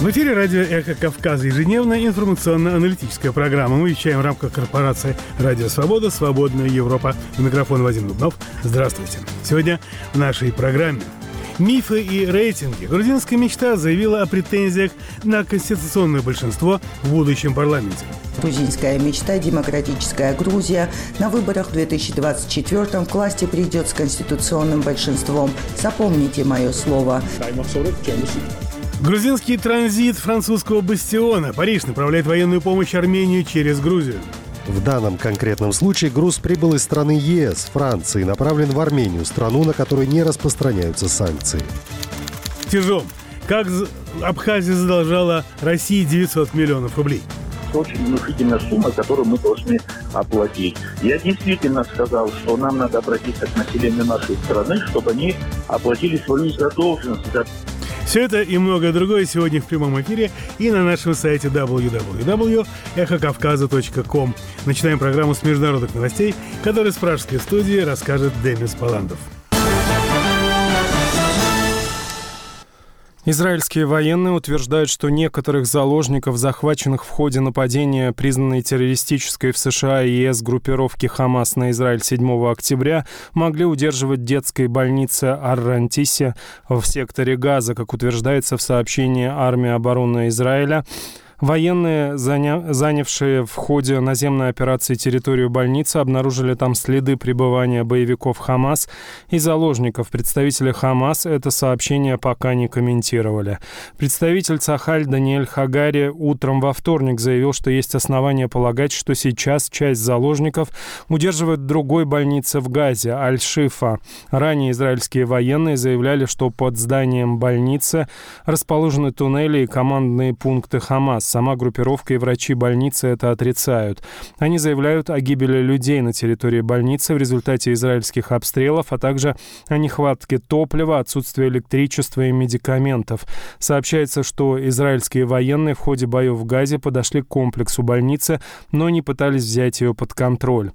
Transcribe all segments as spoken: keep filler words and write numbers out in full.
В эфире радио «Эхо Кавказа», ежедневная информационно-аналитическая программа. Мы вещаем в рамках корпорации «Радио Свобода», «Свободная Европа». У микрофона Вадим Дубнов. Здравствуйте. Сегодня в нашей программе мифы и рейтинги. Грузинская мечта заявила о претензиях на конституционное большинство в будущем парламенте. Грузинская мечта, демократическая Грузия. На выборах в две тысячи двадцать четвёртом к власти придет с конституционным большинством. Запомните мое слово. Грузинский транзит французского бастиона. Париж направляет военную помощь Армении через Грузию. В данном конкретном случае груз прибыл из страны ЕС, Франции, и направлен в Армению, страну, на которую не распространяются санкции. Тяжом. Как Абхазия задолжала России девятьсот миллионов рублей. Очень внушительная сумма, которую мы должны оплатить. Я действительно сказал, что нам надо обратиться к населению нашей страны, чтобы они оплатили свою задолженность. Все это и многое другое сегодня в прямом эфире и на нашем сайте дабл ю дабл ю дабл ю точка эхо кавказа точка ком. Начинаем программу с международных новостей, которые с пражской студии расскажет Демис Паландов. Израильские военные утверждают, что некоторых заложников, захваченных в ходе нападения, признанной террористической в США и ЕС группировки «Хамас» на Израиль седьмого октября, могли удерживать в детской больнице Ар-Рантисе в секторе Газа, как утверждается в сообщении армии обороны Израиля. Военные, заня... занявшие в ходе наземной операции территорию больницы, обнаружили там следы пребывания боевиков «Хамас» и заложников. Представители «Хамас» это сообщение пока не комментировали. Представитель Цахаль Даниэль Хагари утром во вторник заявил, что есть основания полагать, что сейчас часть заложников удерживают в другой больнице в Газе, Аль-Шифа. Ранее израильские военные заявляли, что под зданием больницы расположены туннели и командные пункты «Хамас». Сама группировка и врачи больницы это отрицают. Они заявляют о гибели людей на территории больницы в результате израильских обстрелов, а также о нехватке топлива, отсутствии электричества и медикаментов. Сообщается, что израильские военные в ходе боев в Газе подошли к комплексу больницы, но не пытались взять ее под контроль.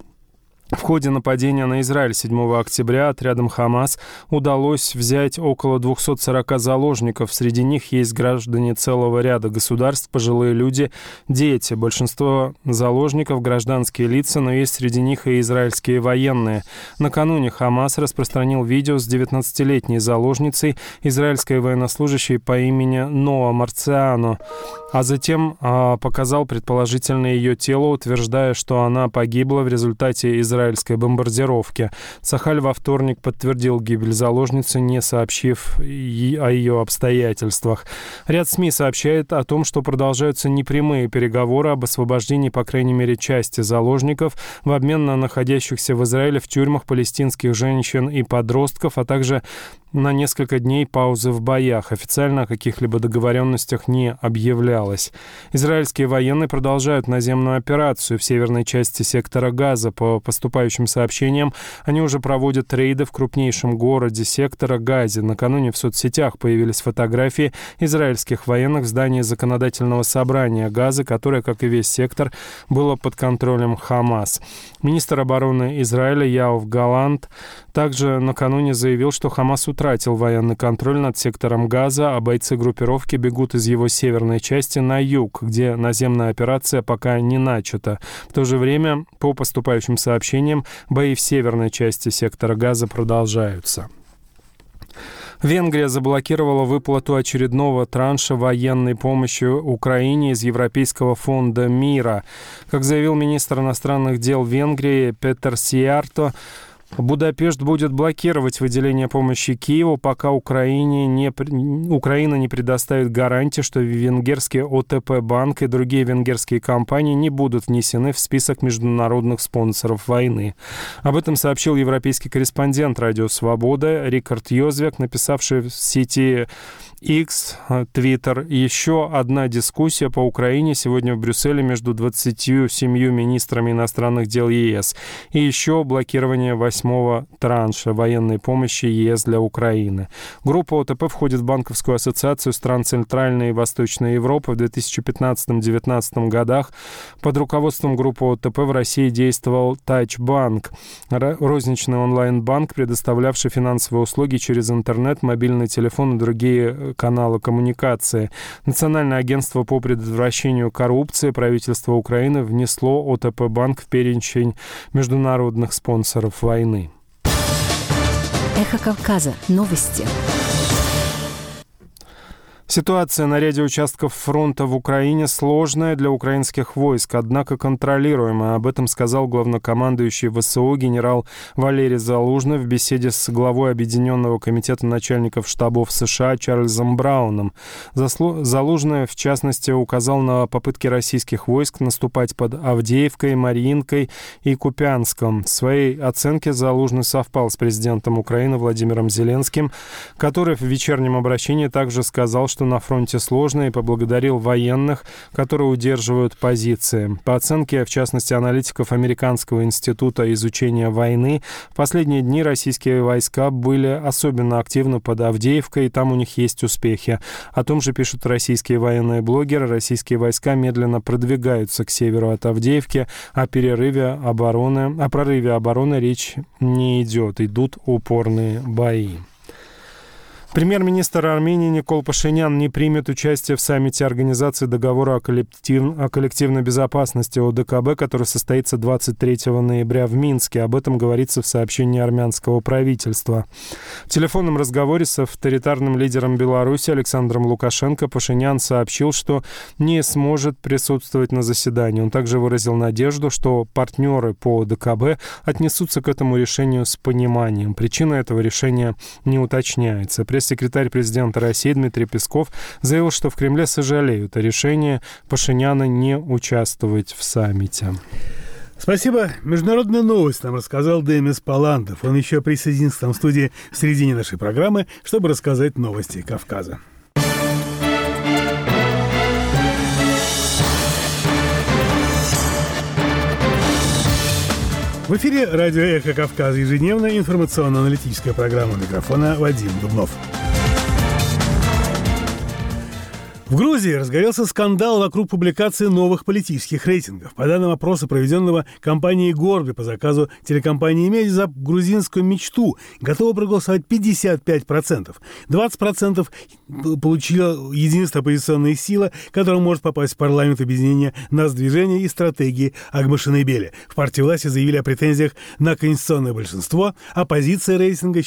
В ходе нападения на Израиль седьмого октября отрядам «Хамас» удалось взять около двухсот сорока заложников. Среди них есть граждане целого ряда государств, пожилые люди, дети. Большинство заложников – гражданские лица, но есть среди них и израильские военные. Накануне «Хамас» распространил видео с девятнадцатилетней заложницей, израильской военнослужащей по имени Ноа Марциано, а затем а, показал предположительно ее тело, утверждая, что она погибла в результате израильской израильской бомбардировки. Цахаль во вторник подтвердил гибель заложницы, не сообщив о ее обстоятельствах. Ряд СМИ сообщает о том, что продолжаются непрямые переговоры об освобождении, по крайней мере, части заложников в обмен на находящихся в Израиле в тюрьмах палестинских женщин и подростков, а также на несколько дней паузы в боях. Официально о каких-либо договоренностях не объявлялось. Израильские военные продолжают наземную операцию в северной части сектора Газа. По поступающим сообщениям, они уже проводят рейды в крупнейшем городе сектора Газе. Накануне в соцсетях появились фотографии израильских военных в здании законодательного собрания Газы, которое, как и весь сектор, было под контролем «Хамас». Министр обороны Израиля Яов Галант также накануне заявил, что «Хамас» утратил военный контроль над сектором Газа, а бойцы группировки бегут из его северной части на юг, где наземная операция пока не начата. В то же время, по поступающим сообщениям, бои в северной части сектора Газа продолжаются. Венгрия заблокировала выплату очередного транша военной помощи Украине из Европейского фонда мира. Как заявил министр иностранных дел Венгрии Петер Сиярто, Будапешт будет блокировать выделение помощи Киеву, пока Украине не, Украина не предоставит гарантии, что венгерский о тэ пэ-банк и другие венгерские компании не будут внесены в список международных спонсоров войны. Об этом сообщил европейский корреспондент «Радио Свобода» Рикард Йозвек, написавший в сети X, Twitter. Еще одна дискуссия по Украине сегодня в Брюсселе между двадцатью семью министрами иностранных дел ЕС. И еще блокирование восьмого транша военной помощи ЕС для Украины. Группа о тэ пэ входит в Банковскую ассоциацию стран Центральной и Восточной Европы. В две тысячи пятнадцатом — две тысячи девятнадцатом годах под руководством группы о тэ пэ в России действовал Тачбанк, розничный онлайн-банк, предоставлявший финансовые услуги через интернет, мобильный телефон и другие каналы коммуникации. Национальное агентство по предотвращению коррупции правительства Украины внесло о тэ пэ банк в перечень международных спонсоров войны. Эхо Кавказа. Новости. Ситуация на ряде участков фронта в Украине сложная для украинских войск, однако контролируемая. Об этом сказал главнокомандующий вэ эс о генерал Валерий Залужный в беседе с главой Объединенного комитета начальников штабов США Чарльзом Брауном. Залужный, в частности, указал на попытки российских войск наступать под Авдеевкой, Марьинкой и Купянском. В своей оценке Залужный совпал с президентом Украины Владимиром Зеленским, который в вечернем обращении также сказал, что что на фронте сложно, и поблагодарил военных, которые удерживают позиции. По оценке, в частности, аналитиков Американского института изучения войны, в последние дни российские войска были особенно активны под Авдеевкой, и там у них есть успехи. О том же пишут российские военные блогеры. Российские войска медленно продвигаются к северу от Авдеевки, о перерыве обороны, о прорыве обороны речь не идет, идут упорные бои. Премьер-министр Армении Никол Пашинян не примет участие в саммите Организации договора о, коллектив... о коллективной безопасности о дэ ка бэ, который состоится двадцать третьего ноября в Минске. Об этом говорится в сообщении армянского правительства. В телефонном разговоре с авторитарным лидером Беларуси Александром Лукашенко Пашинян сообщил, что не сможет присутствовать на заседании. Он также выразил надежду, что партнеры по дэ ка бэ отнесутся к этому решению с пониманием. Причина этого решения не уточняется. Пресс-секретарь президента России Дмитрий Песков заявил, что в Кремле сожалеют о решении Пашиняна не участвовать в саммите. Спасибо. Международная новость нам рассказал Демис Палантов. Он еще присоединится к нам в студии в середине нашей программы, чтобы рассказать новости Кавказа. В эфире радио «Эхо Кавказа», ежедневная информационно-аналитическая программа. Микрофона Вадим Дубнов. В Грузии разгорелся скандал вокруг публикации новых политических рейтингов. По данным опроса, проведенного компанией «Горби» по заказу телекомпании «Медиа», за грузинскую мечту готово проголосовать пятьдесят пять процентов. двадцать процентов получила единственная оппозиционная сила, которая может попасть в парламент объединения «Нас-движение» и стратегии Агмашинебели. В партии власти заявили о претензиях на конституционное большинство. Оппозиция рейтинга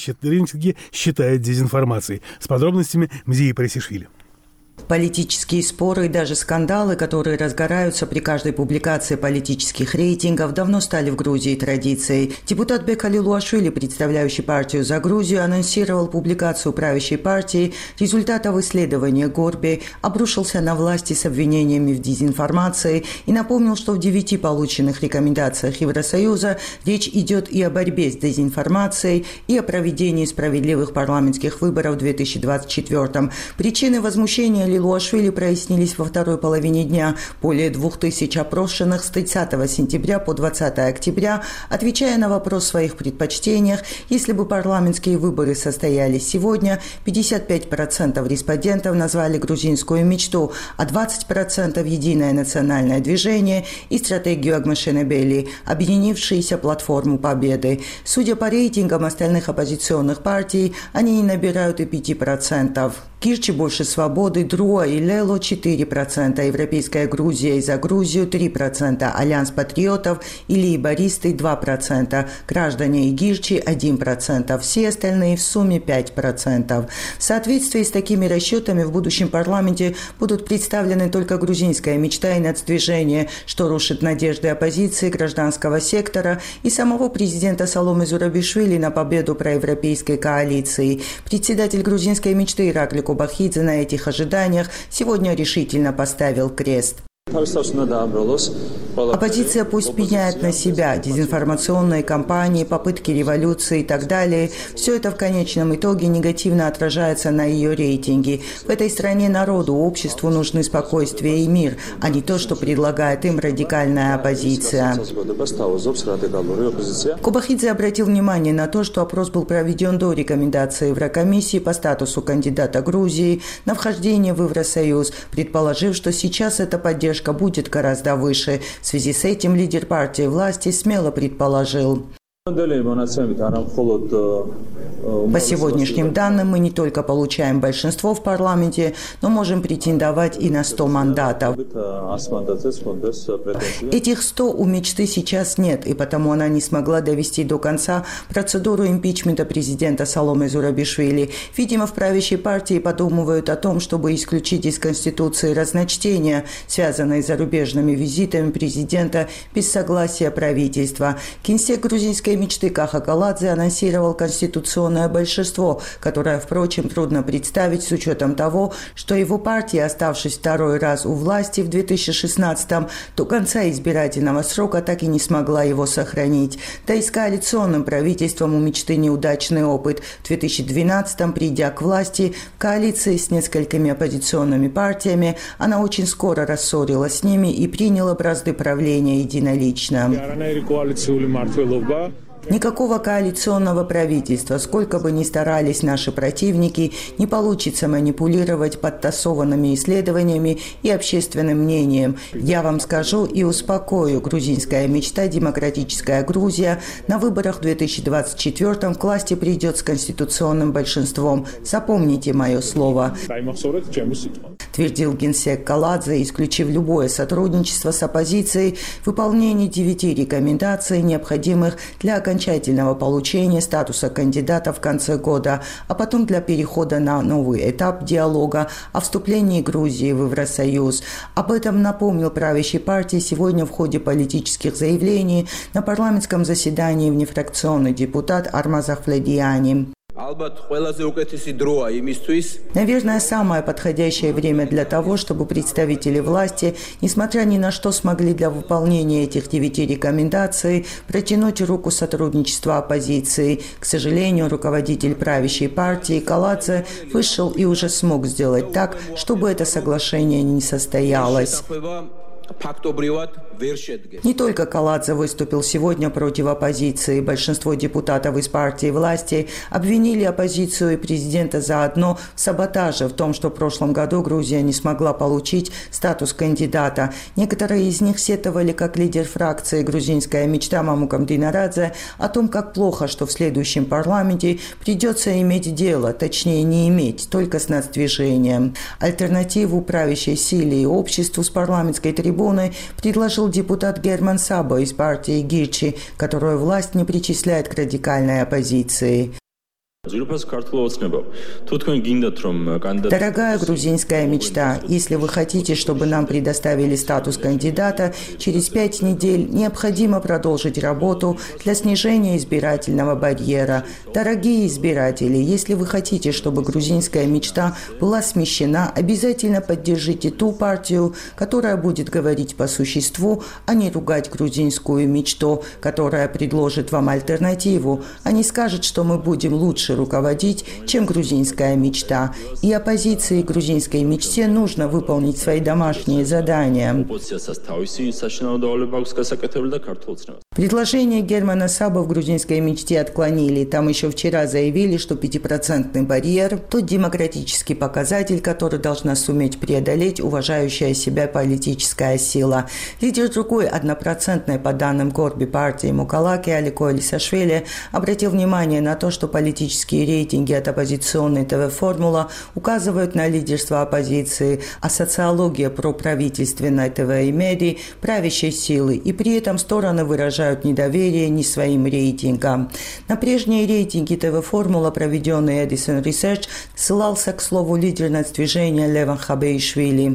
считает дезинформацией. С подробностями Мзии Парисишвили. Политические споры и даже скандалы, которые разгораются при каждой публикации политических рейтингов, давно стали в Грузии традицией. Депутат Бекали Луашвили, представляющий партию «За Грузию», анонсировал публикацию правящей партии результатов исследования Горби, обрушился на власти с обвинениями в дезинформации и напомнил, что в девяти полученных рекомендациях Евросоюза речь идет и о борьбе с дезинформацией, и о проведении справедливых парламентских выборов в две тысячи двадцать четвёртом. Причины возмущения Лилуашвили прояснились во второй половине дня. Более двух тысяч опрошенных с тридцатого сентября по двадцатое октября, отвечая на вопрос о своих предпочтениях, если бы парламентские выборы состоялись сегодня, пятьдесят пять процентов респондентов назвали грузинскую мечту, а двадцать процентов единое национальное движение и стратегию Агмашинебели, объединившиеся платформу победы. Судя по рейтингам остальных оппозиционных партий, они не набирают и пяти процентов. Кирчи «Больше свободы», Друа и Лело – четыре процента, Европейская Грузия и «За Грузию» – три процента, Альянс патриотов и лейбористы – два процента, Граждане и Гирчи – один процент, все остальные в сумме пять процентов. В соответствии с такими расчетами в будущем парламенте будут представлены только грузинская мечта и нацдвижение, что рушит надежды оппозиции, гражданского сектора и самого президента Саломе Зурабишвили на победу проевропейской коалиции. Председатель грузинской мечты Иракли Кобахидзе на этих ожиданиях сегодня решительно поставил крест. Оппозиция пусть пеняет на себя, дезинформационные кампании, попытки революции и так далее. Все это в конечном итоге негативно отражается на ее рейтинге. В этой стране народу, обществу нужны спокойствие и мир, а не то, что предлагает им радикальная оппозиция. Кобахидзе обратил внимание на то, что опрос был проведен до рекомендации Еврокомиссии по статусу кандидата Грузии на вхождение в Евросоюз, предположив, что сейчас эта поддержка будет гораздо выше. В связи с этим лидер партии власти смело предположил: По сегодняшним данным, мы не только получаем большинство в парламенте, но можем претендовать и на сто мандатов. Этих сто у мечты сейчас нет, и потому она не смогла довести до конца процедуру импичмента президента Саломе Зурабишвили. Видимо, в правящей партии подумывают о том, чтобы исключить из Конституции разночтения, связанные с зарубежными визитами президента без согласия правительства. Генсек грузинской мечты Каха Каладзе анонсировал конституционное большинство, которое, впрочем, трудно представить с учетом того, что его партия, оставшись второй раз у власти в две тысячи шестнадцатом, до конца избирательного срока так и не смогла его сохранить. Да и с коалиционным правительством у мечты неудачный опыт. В две тысячи двенадцатом, придя к власти, в коалиции с несколькими оппозиционными партиями, она очень скоро рассорилась с ними и приняла бразды правления единолично. Никакого коалиционного правительства, сколько бы ни старались наши противники, не получится манипулировать подтасованными исследованиями и общественным мнением. Я вам скажу и успокою: грузинская мечта, демократическая Грузия на выборах в две тысячи двадцать четвёртом к власти придет с конституционным большинством. Запомните мое слово. Твердил генсек Каладзе, исключив любое сотрудничество с оппозицией в выполнении девяти рекомендаций, необходимых для окончательного получения статуса кандидата в конце года, а потом для перехода на новый этап диалога о вступлении Грузии в Евросоюз. Об этом напомнил правящей партии сегодня в ходе политических заявлений на парламентском заседании внефракционный депутат Армаз Ахвледиани. Наверное, самое подходящее время для того, чтобы представители власти, несмотря ни на что, смогли для выполнения этих девяти рекомендаций протянуть руку сотрудничества оппозиции. К сожалению, руководитель правящей партии Каладзе вышел и уже смог сделать так, чтобы это соглашение не состоялось. Не только Каладзе выступил сегодня против оппозиции. Большинство депутатов из партии власти обвинили оппозицию и президента заодно в саботаже, в том, что в прошлом году Грузия не смогла получить статус кандидата. Некоторые из них сетовали, как лидер фракции «Грузинская мечта» Мамукам Динарадзе, о том, как плохо, что в следующем парламенте придется иметь дело, точнее не иметь, только с нацдвижением. Альтернативу правящей силе и обществу с парламентской трибуны предложил депутат Герман Сабо из партии Гирчи, которую власть не причисляет к радикальной оппозиции. Дорогая грузинская мечта, если вы хотите, чтобы нам предоставили статус кандидата, через пять недель необходимо продолжить работу для снижения избирательного барьера. Дорогие избиратели, если вы хотите, чтобы грузинская мечта была смещена, обязательно поддержите ту партию, которая будет говорить по существу, а не ругать грузинскую мечту, которая предложит вам альтернативу, а не скажет, что мы будем лучше руководить, чем грузинская мечта. И оппозиции грузинской мечте нужно выполнить свои домашние задания. Предложение Германа Саба в грузинской мечте отклонили. Там еще вчера заявили, что пятипроцентный барьер – тот демократический показатель, который должна суметь преодолеть уважающая себя политическая сила. Лидер другой однопроцентной, по данным Горби, партии Мукалаки Алико Элисашвили обратил внимание на то, что политические рейтинги от оппозиционной ТВ-формула указывают на лидерство оппозиции, а социология проправительственной ТВ и меди – правящей силы, и при этом стороны выражают недоверие не своим рейтингам. На прежние рейтинги ТВ-формула, проведенные Edison Research, ссылался, к слову, лидер нацдвижения Леван Хабеишвили.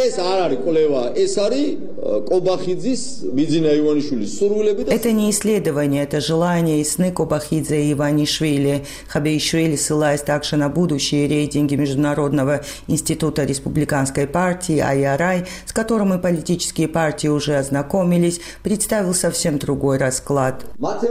Это не исследование, это желание и сны Кобахидзе и Иванишвили. Хабеишвили, ссылаясь также на будущие рейтинги Международного института республиканской партии ай ар ай, с которым и политические партии уже ознакомились, представил совсем другой расклад.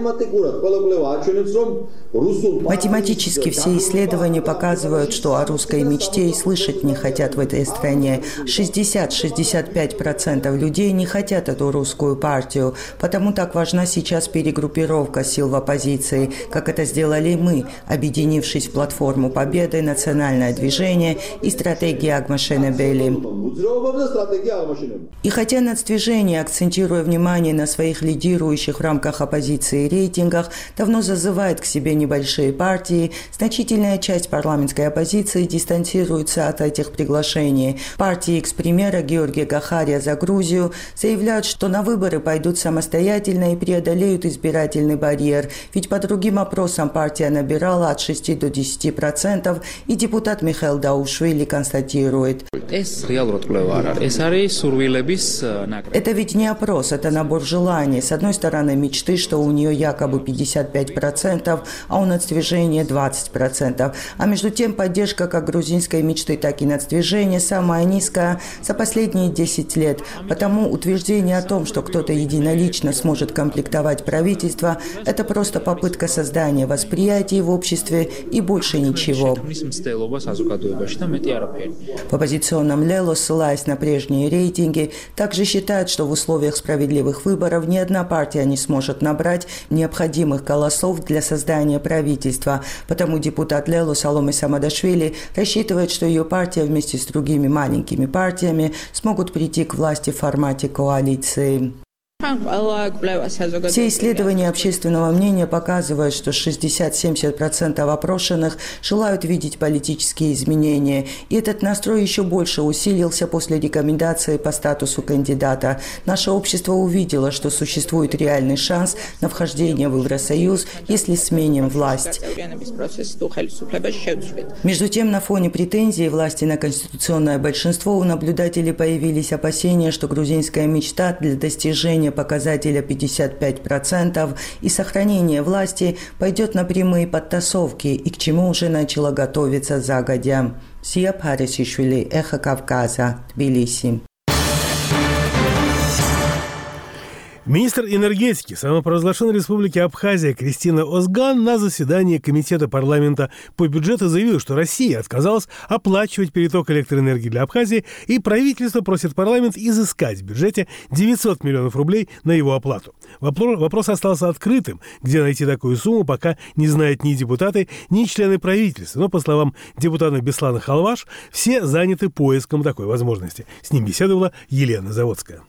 Математически все исследования показывают, что о русской мечте и слышать не хотят в этой стране. шестьдесят — шестьдесят пять процентов людей не хотят эту русскую партию, потому так важна сейчас перегруппировка сил в оппозиции, как это сделали мы, объединившись в платформу Победы, Национальное движение и стратегия Агмашенебели. И хотя нацдвижение, акцентируя внимание на своих лидирующих в рамках оппозиции рейтингах, давно зазывает к себе небольшие партии, значительная часть парламентской оппозиции дистанцируется от этих приглашений. Партии экс-премьера Георгия Гахария за Грузию заявляют, что на выборы пойдут самостоятельно и преодолеют избирательный барьер, ведь по другим опросам партия набирала от шести до десяти процентов, и депутат Михаил Даушвили констатирует. Это ведь не опрос, это набор желаний. С одной стороны, мечты, что у нее якобы пятьдесят пять процентов, а у нацдвижения двадцать процентов. А между тем, поддержка как грузинской мечты, так и нацдвижения самая низкая за последние десять лет. Потому утверждение о том, что кто-то единолично сможет комплектовать правительство, это просто попытка создания восприятия в обществе и больше ничего. В оппозиционном Лело, ссылаясь на прежние рейтинги, также считают, что в условиях справедливых выборов ни одна партия не сможет набрать необходимых голосов для создания правительства. Потому депутат Лело Саломе Самадашвили рассчитывает, что ее партия вместе с другими маленькими партиями смогут прийти к власти в формате коалиции. Все исследования общественного мнения показывают, что шестьдесят-семьдесят процентов опрошенных желают видеть политические изменения. И этот настрой еще больше усилился после рекомендации по статусу кандидата. Наше общество увидело, что существует реальный шанс на вхождение в Евросоюз, если сменим власть. Между тем, на фоне претензий власти на конституционное большинство у наблюдателей появились опасения, что грузинская мечта для достижения показателя пятьдесят пять процентов и сохранение власти пойдет на прямые подтасовки, и к чему уже начала готовиться загодя. Сия Парисишвили, Эхо Кавказа, Тбилиси. Министр энергетики самопровозглашенной республики Абхазия Кристина Озган на заседании Комитета парламента по бюджету заявила, что Россия отказалась оплачивать переток электроэнергии для Абхазии, и правительство просит парламент изыскать в бюджете девятьсот миллионов рублей на его оплату. Вопрос остался открытым, где найти такую сумму, пока не знают ни депутаты, ни члены правительства. Но, по словам депутата Беслана Халваш, все заняты поиском такой возможности. С ним беседовала Елена Заводская.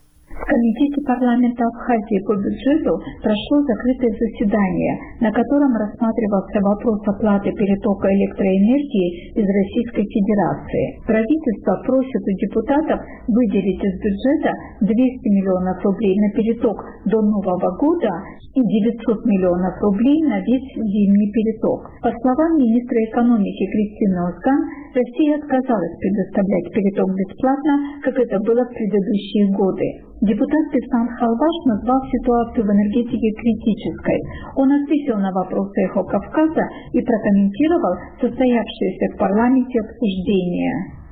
В Комитете парламента Абхазии по бюджету прошло закрытое заседание, на котором рассматривался вопрос оплаты перетока электроэнергии из Российской Федерации. Правительство просит у депутатов выделить из бюджета двести миллионов рублей на переток до Нового года и девятьсот миллионов рублей на весь зимний переток. По словам министра экономики Кристины Озган, Россия отказалась предоставлять переток бесплатно, как это было в предыдущие годы. Депутат Беслан Халваш назвал ситуацию в энергетике критической. Он ответил на вопросы «Эхо Кавказа» и прокомментировал состоявшееся в парламенте обсуждение.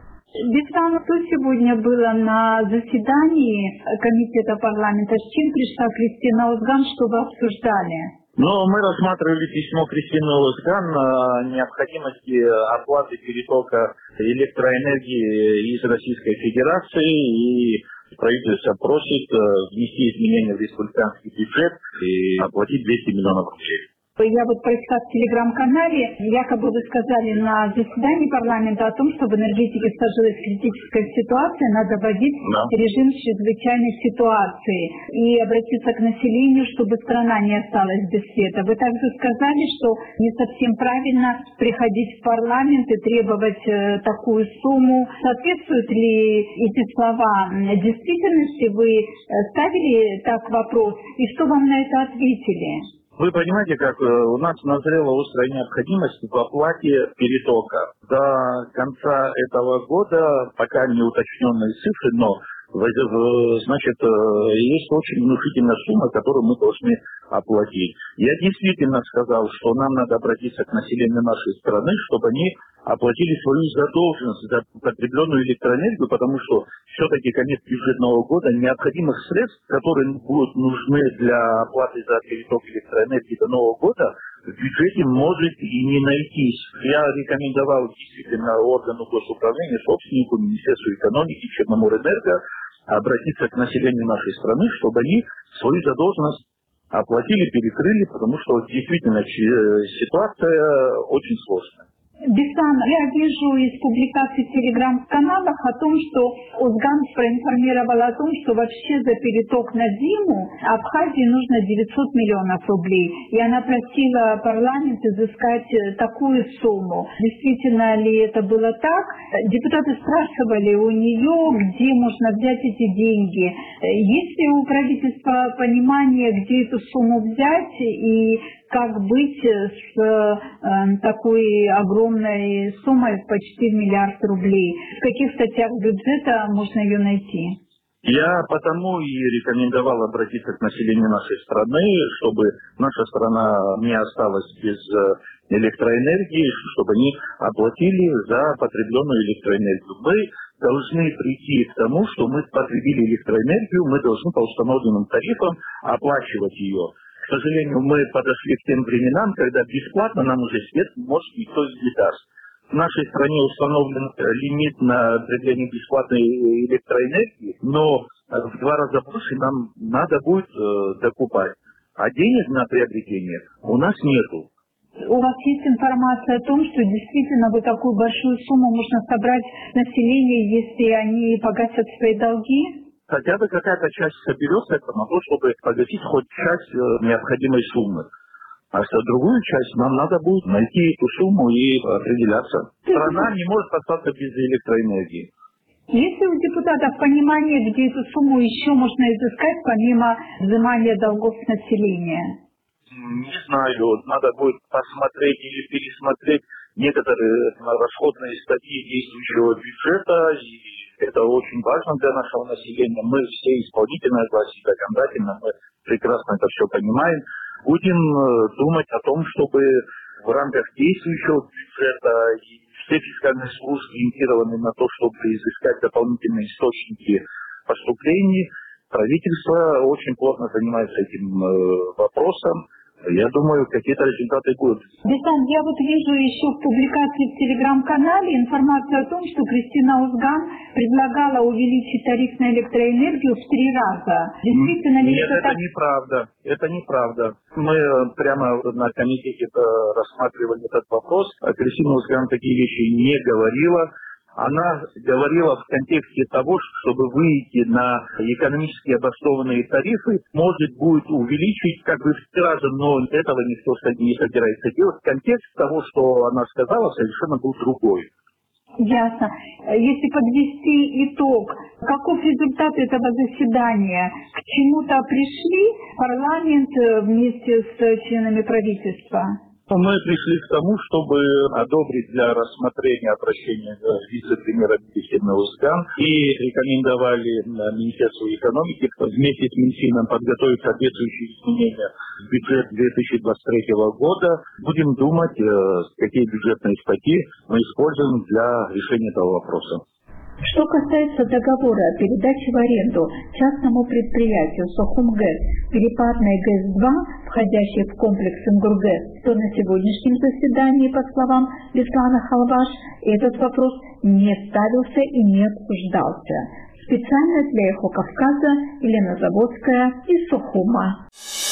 Беслан, что сегодня было на заседании Комитета парламента? С чем пришла Кристина Озган, что вы обсуждали? Ну, мы рассматривали письмо Кристины Озган о необходимости оплаты перетока электроэнергии из Российской Федерации, и правительство просит внести изменения в республиканский бюджет и оплатить двести миллионов рублей. Я вот прочитала в телеграм-канале, якобы вы сказали на заседании парламента о том, что в энергетике сложилась критическая ситуация, надо вводить да. режим чрезвычайной ситуации и обратиться к населению, чтобы страна не осталась без света. Вы также сказали, что не совсем правильно приходить в парламент и требовать э, такую сумму. Соответствуют ли эти слова действительности? Вы ставили так вопрос, и что вам на это ответили? Вы понимаете, как у нас назрела острая необходимость в оплате перетока. До конца этого года, пока не уточненные цифры, но значит, есть очень внушительная сумма, которую мы должны оплатить. Я действительно сказал, что нам надо обратиться к населению нашей страны, чтобы они оплатили свою задолженность за потребленную электроэнергию, потому что все-таки конец бюджетного года необходимых средств, которые будут нужны для оплаты за переток электроэнергии до Нового года, в бюджете может и не найтись. Я рекомендовал действительно органу госуправления, собственнику, Министерству экономики, Черноморэнерго обратиться к населению нашей страны, чтобы они свою задолженность оплатили, перекрыли, потому что действительно ситуация очень сложная. Бисан, я вижу из публикаций в телеграм-каналах о том, что Узган проинформировал о том, что вообще за переток на зиму Абхазии нужно девятьсот миллионов рублей. И она просила парламент изыскать такую сумму. Действительно ли это было так? Депутаты спрашивали у нее, где можно взять эти деньги. Есть ли у правительства понимание, где эту сумму взять и как быть с э, такой огромной суммой почти в миллиард рублей? В каких статьях бюджета можно ее найти? Я потому и рекомендовал обратиться к населению нашей страны, чтобы наша страна не осталась без электроэнергии, чтобы они оплатили за потребленную электроэнергию. Мы должны прийти к тому, что мы потребили электроэнергию, мы должны по установленным тарифам оплачивать ее. К сожалению, мы подошли к тем временам, когда бесплатно нам уже свет может никто не даст. В нашей стране установлен лимит на потребление бесплатной электроэнергии, но в два раза больше нам надо будет э, докупать. А денег на приобретение у нас нету. У вас есть информация о том, что действительно вот такую большую сумму можно собрать население, если они погасят свои долги? Хотя бы какая-то часть соберется на то, чтобы погасить хоть часть необходимой суммы. А за другую часть нам надо будет найти эту сумму и определяться. Страна не может остаться без электроэнергии. Есть ли у депутатов понимание, где эту сумму еще можно изыскать, помимо взимания долгов с населения? Не знаю, надо будет посмотреть или пересмотреть некоторые расходные статьи действующего бюджета. И это очень важно для нашего населения. Мы все исполнительная власть и законодательная, мы прекрасно это все понимаем. Будем думать о том, чтобы в рамках действующего бюджета и все фискальные службы ориентированы на то, чтобы изыскать дополнительные источники поступлений. Правительство очень плотно занимается этим вопросом. Я думаю, какие-то результаты будут. Бисан, я вот вижу еще в публикации в телеграм-канале информацию о том, что Кристина Узган предлагала увеличить тариф на электроэнергию в три раза. Действительно ли Нет, это это так? неправда. Это неправда. Мы прямо на комитете рассматривали этот вопрос. Кристина Узган такие вещи не говорила. Она говорила в контексте того, чтобы выйти на экономически обоснованные тарифы, может будет увеличить как бы в три раза, но этого никто не собирается делать. Контекст того, что она сказала, совершенно был другой. Ясно. Если подвести итог, каков результат этого заседания? К чему-то пришли парламент вместе с членами правительства? Мы пришли к тому, чтобы одобрить для рассмотрения обращения вице-премьера Кристины Узган и рекомендовали Министерству экономики вместе с Минфином подготовить соответствующие изменения в бюджет две тысячи двадцать третьего года. Будем думать, какие бюджетные статьи мы используем для решения этого вопроса. Что касается договора о передаче в аренду частному предприятию Сохумгэс перепадной ГЭС-два, входящей в комплекс Ингургэс, то на сегодняшнем заседании, по словам Беслана Халваш, этот вопрос не ставился и не обсуждался. Специально для «Эхо Кавказа» Елена Заводская из Сухума.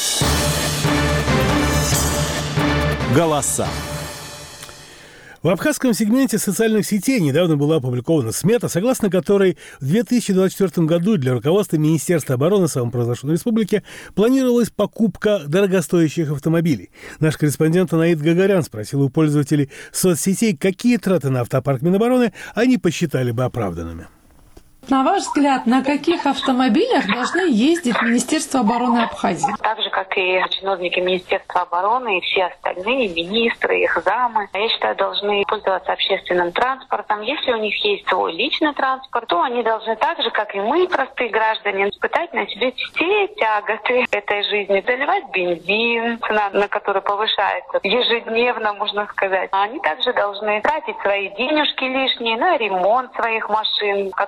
Голоса. В абхазском сегменте социальных сетей недавно была опубликована смета, согласно которой в две тысячи двадцать четвёртом году для руководства Министерства обороны самопровозглашенной республики планировалась покупка дорогостоящих автомобилей. Наш корреспондент Анаид Гагарян спросил у пользователей соцсетей, какие траты на автопарк Минобороны они посчитали бы оправданными. На ваш взгляд, на каких автомобилях должны ездить Министерство обороны Абхазии? Так же, как и чиновники Министерства обороны и все остальные, министры, их замы, я считаю, должны пользоваться общественным транспортом. Если у них есть свой личный транспорт, то они должны так же, как и мы, простые граждане, испытать на себе все тяготы этой жизни. Заливать бензин, цена на который повышается ежедневно, можно сказать. Они также должны тратить свои денежки лишние на ремонт своих машин, которые ломаются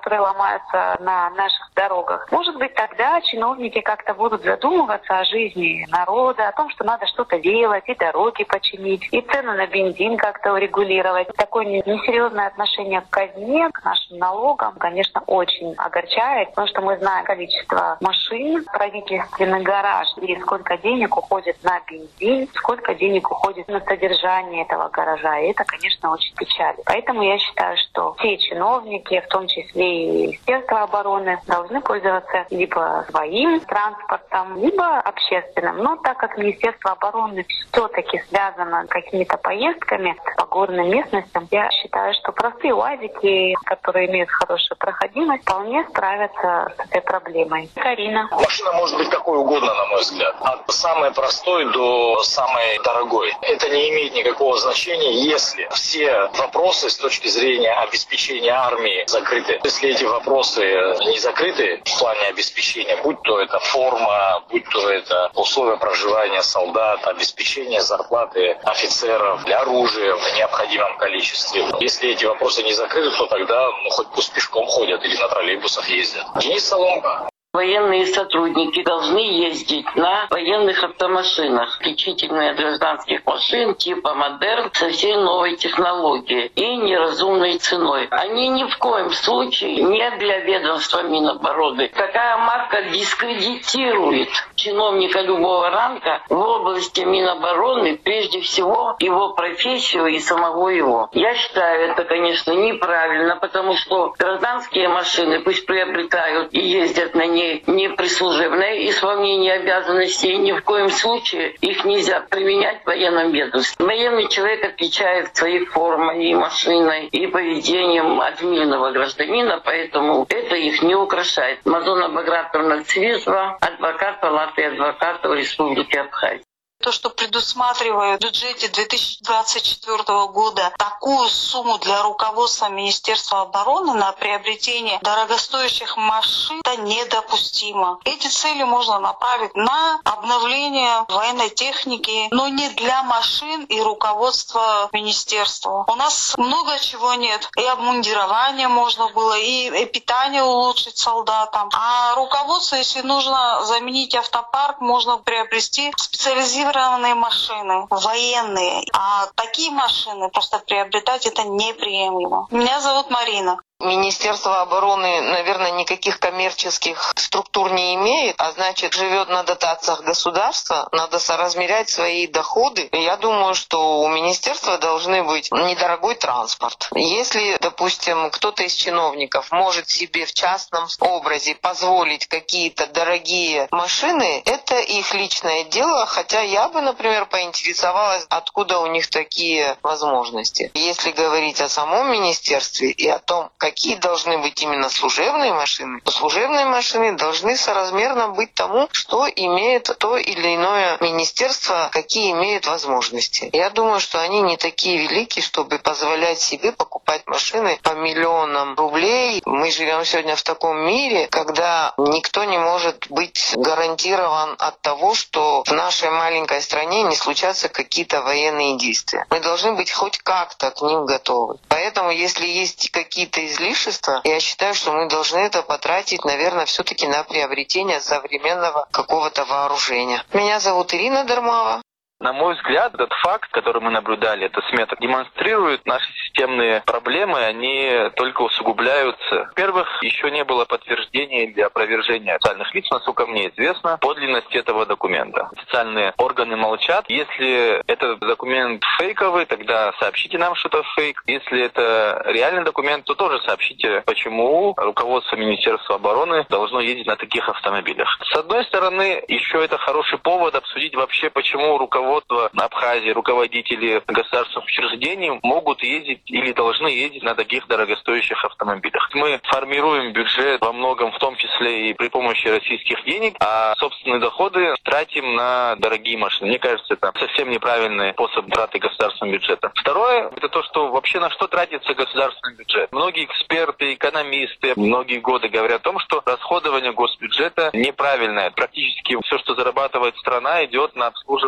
занимаются на наших дорогах. Может быть, тогда чиновники как-то будут задумываться о жизни народа, о том, что надо что-то делать, и дороги починить, и цену на бензин как-то урегулировать. Такое несерьезное отношение к казне, к нашим налогам, конечно, очень огорчает, потому что мы знаем количество машин, правительственный гараж, и сколько денег уходит на бензин, сколько денег уходит на содержание этого гаража. И это, конечно, очень печально. Поэтому я считаю, что все чиновники, в том числе и Министерство обороны, должны пользоваться либо своим транспортом, либо общественным. Но так как Министерство обороны все-таки связано с какими-то поездками по горным местностям, я считаю, что простые УАЗики, которые имеют хорошую проходимость, вполне справятся с этой проблемой. Карина. Машина может быть какой угодно, на мой взгляд. От самой простой до самой дорогой. Это не имеет никакого значения, если все вопросы с точки зрения обеспечения армии закрыты. Если эти вопросы не закрыты в плане обеспечения, будь то это форма, будь то это условия проживания солдат, обеспечение зарплаты офицеров, оружия в необходимом количестве. Если эти вопросы не закрыты, то тогда ну, хоть пусть пешком ходят или на троллейбусах ездят. Денис Соломка. Военные сотрудники должны ездить на военных автомашинах, исключительно гражданских машин типа «Модерн» со всей новой технологией и неразумной ценой. Они ни в коем случае не для ведомства Минобороны. Такая марка дискредитирует чиновника любого ранга в области Минобороны, прежде всего его профессию и самого его. Я считаю это, конечно, неправильно, потому что гражданские машины пусть приобретают и ездят на них не при служебной исполнении обязанностей, и ни в коем случае их нельзя применять в военном ведомстве. Военный человек отличает своей формой и машиной, и поведением от мирного гражданина, поэтому это их не украшает. Мазона Багратовна Цвизова, адвокат Палаты адвокатов Республики Абхазия. То, что предусматривают в бюджете две тысячи двадцать четвёртого года такую сумму для руководства Министерства обороны на приобретение дорогостоящих машин, это недопустимо. Эти цели можно направить на обновление военной техники, но не для машин и руководства министерства. У нас много чего нет. И обмундирование можно было, и питание улучшить солдатам. А руководство, если нужно заменить автопарк, можно приобрести специализированные машины, военные. А такие машины просто приобретать это неприемлемо. Меня зовут Марина. Министерство обороны, наверное, никаких коммерческих структур не имеет, а значит, живет на дотациях государства, надо соразмерять свои доходы. Я думаю, что у министерства должны быть недорогой транспорт. Если, допустим, кто-то из чиновников может себе в частном образе позволить какие-то дорогие машины, это их личное дело, хотя я бы, например, поинтересовалась, откуда у них такие возможности. Если говорить о самом министерстве и о том, какие должны быть именно служебные машины, то служебные машины должны соразмерно быть тому, что имеет то или иное министерство, какие имеют возможности. Я думаю, что они не такие великие, чтобы позволять себе покупать машины по миллионам рублей. Мы живем сегодня в таком мире, когда никто не может быть гарантирован от того, что в нашей маленькой стране не случатся какие-то военные действия. Мы должны быть хоть как-то к ним готовы. Поэтому, если есть какие-то излишества, я считаю, что мы должны это потратить, наверное, все-таки на приобретение современного какого-то вооружения. Меня зовут Ирина Дармава. На мой взгляд, этот факт, который мы наблюдали, эта смета, демонстрирует наши системные проблемы, они только усугубляются. Во-первых, еще не было подтверждения или опровержения официальных лиц, насколько мне известно, подлинности этого документа. Официальные органы молчат. Если этот документ фейковый, тогда сообщите нам, что это фейк. Если это реальный документ, то тоже сообщите, почему руководство Министерства обороны должно ездить на таких автомобилях. С одной стороны, еще это хороший повод обсудить вообще, почему руководство Руководство Абхазии, руководители государственных учреждений могут ездить или должны ездить на таких дорогостоящих автомобилях. Мы формируем бюджет во многом, в том числе и при помощи российских денег, а собственные доходы тратим на дорогие машины. Мне кажется, это совсем неправильный способ траты государственного бюджета. Второе, это то, что вообще на что тратится государственный бюджет. Многие эксперты, экономисты многие годы говорят о том, что расходование госбюджета неправильное. Практически все, что зарабатывает страна, идет на обслуживание государства.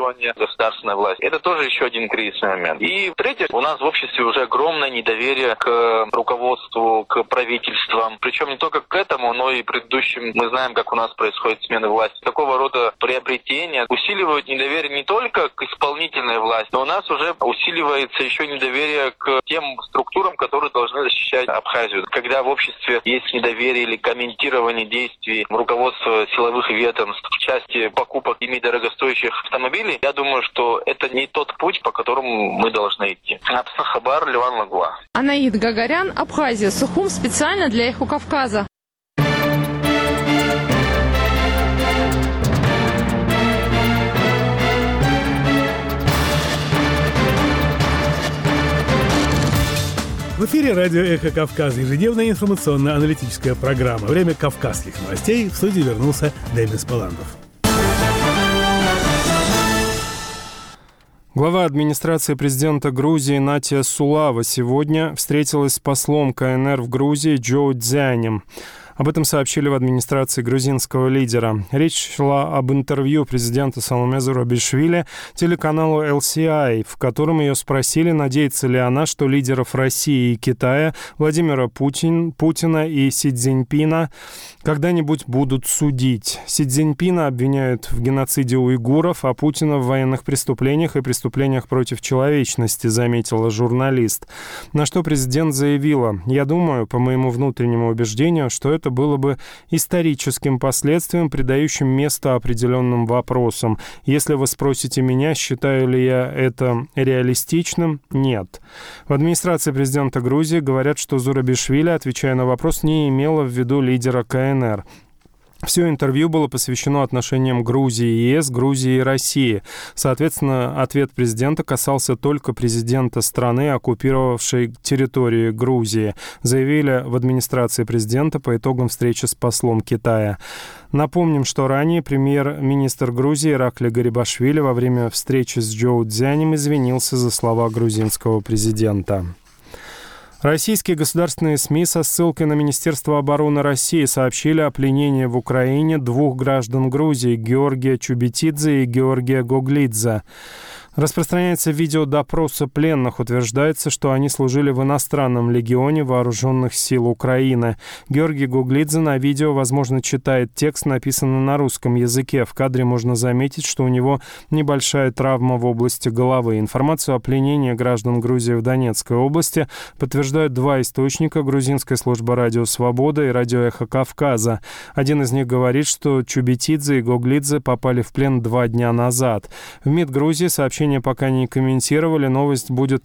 государственной власти. Это тоже еще один кризисный момент. И третье, у нас в обществе уже огромное недоверие к руководству, к правительствам. Причем не только к этому, но и предыдущим. Мы знаем, как у нас происходит смена власти. Такого рода приобретения усиливают недоверие не только к исполнительной власти, но у нас уже усиливается еще недоверие к тем структурам, которые должны защищать Абхазию. Когда в обществе есть недоверие или комментирование действий руководства силовых ведомств в части покупок ими дорогостоящих автомобилей, я думаю, что это не тот путь, по которому мы должны идти. Апсахабар, Ливан Лагуа. Анаид Гагарян, Абхазия, Сухум, специально для Эхо Кавказа. В эфире радио «Эхо Кавказа», ежедневная информационно-аналитическая программа. Время кавказских новостей. В студии вернулся Демис Паландов. Глава администрации президента Грузии Натия Сулава сегодня встретилась с послом ка эн эр в Грузии Джо Дзянем. Об этом сообщили в администрации грузинского лидера. Речь шла об интервью президента Саломе Зурабишвили телеканалу эл си ай, в котором ее спросили, надеется ли она, что лидеров России и Китая, Владимира Путин, Путина и Си Цзиньпина когда-нибудь будут судить. Си Цзиньпина обвиняют в геноциде уйгуров, а Путина в военных преступлениях и преступлениях против человечности, заметила журналист. На что президент заявила: «Я думаю, по моему внутреннему убеждению, что это было бы историческим последствием, придающим место определенным вопросам. Если вы спросите меня, считаю ли я это реалистичным, нет». В администрации президента Грузии говорят, что Зурабишвили, отвечая на вопрос, не имела в виду лидера ка эн эр. Все интервью было посвящено отношениям Грузии и ЕС, Грузии и России. Соответственно, ответ президента касался только президента страны, оккупировавшей территорию Грузии, заявили в администрации президента по итогам встречи с послом Китая. Напомним, что ранее премьер-министр Грузии Иракли Гарибашвили во время встречи с Джо Дзянем извинился за слова грузинского президента. Российские государственные СМИ со ссылкой на Министерство обороны России сообщили о пленении в Украине двух граждан Грузии – Георгия Чубетидзе и Георгия Гоглидзе. Распространяется видео допроса пленных. Утверждается, что они служили в иностранном легионе вооруженных сил Украины. Георгий Гоглидзе на видео, возможно, читает текст, написанный на русском языке. В кадре можно заметить, что у него небольшая травма в области головы. Информацию о пленении граждан Грузии в Донецкой области подтверждают два источника: грузинская служба «Радио Свобода» и «Радио Эхо Кавказа». Один из них говорит, что Чубетидзе и Гоглидзе попали в плен два дня назад. В МИД Грузии сообщение пока не комментировали. Новость будет...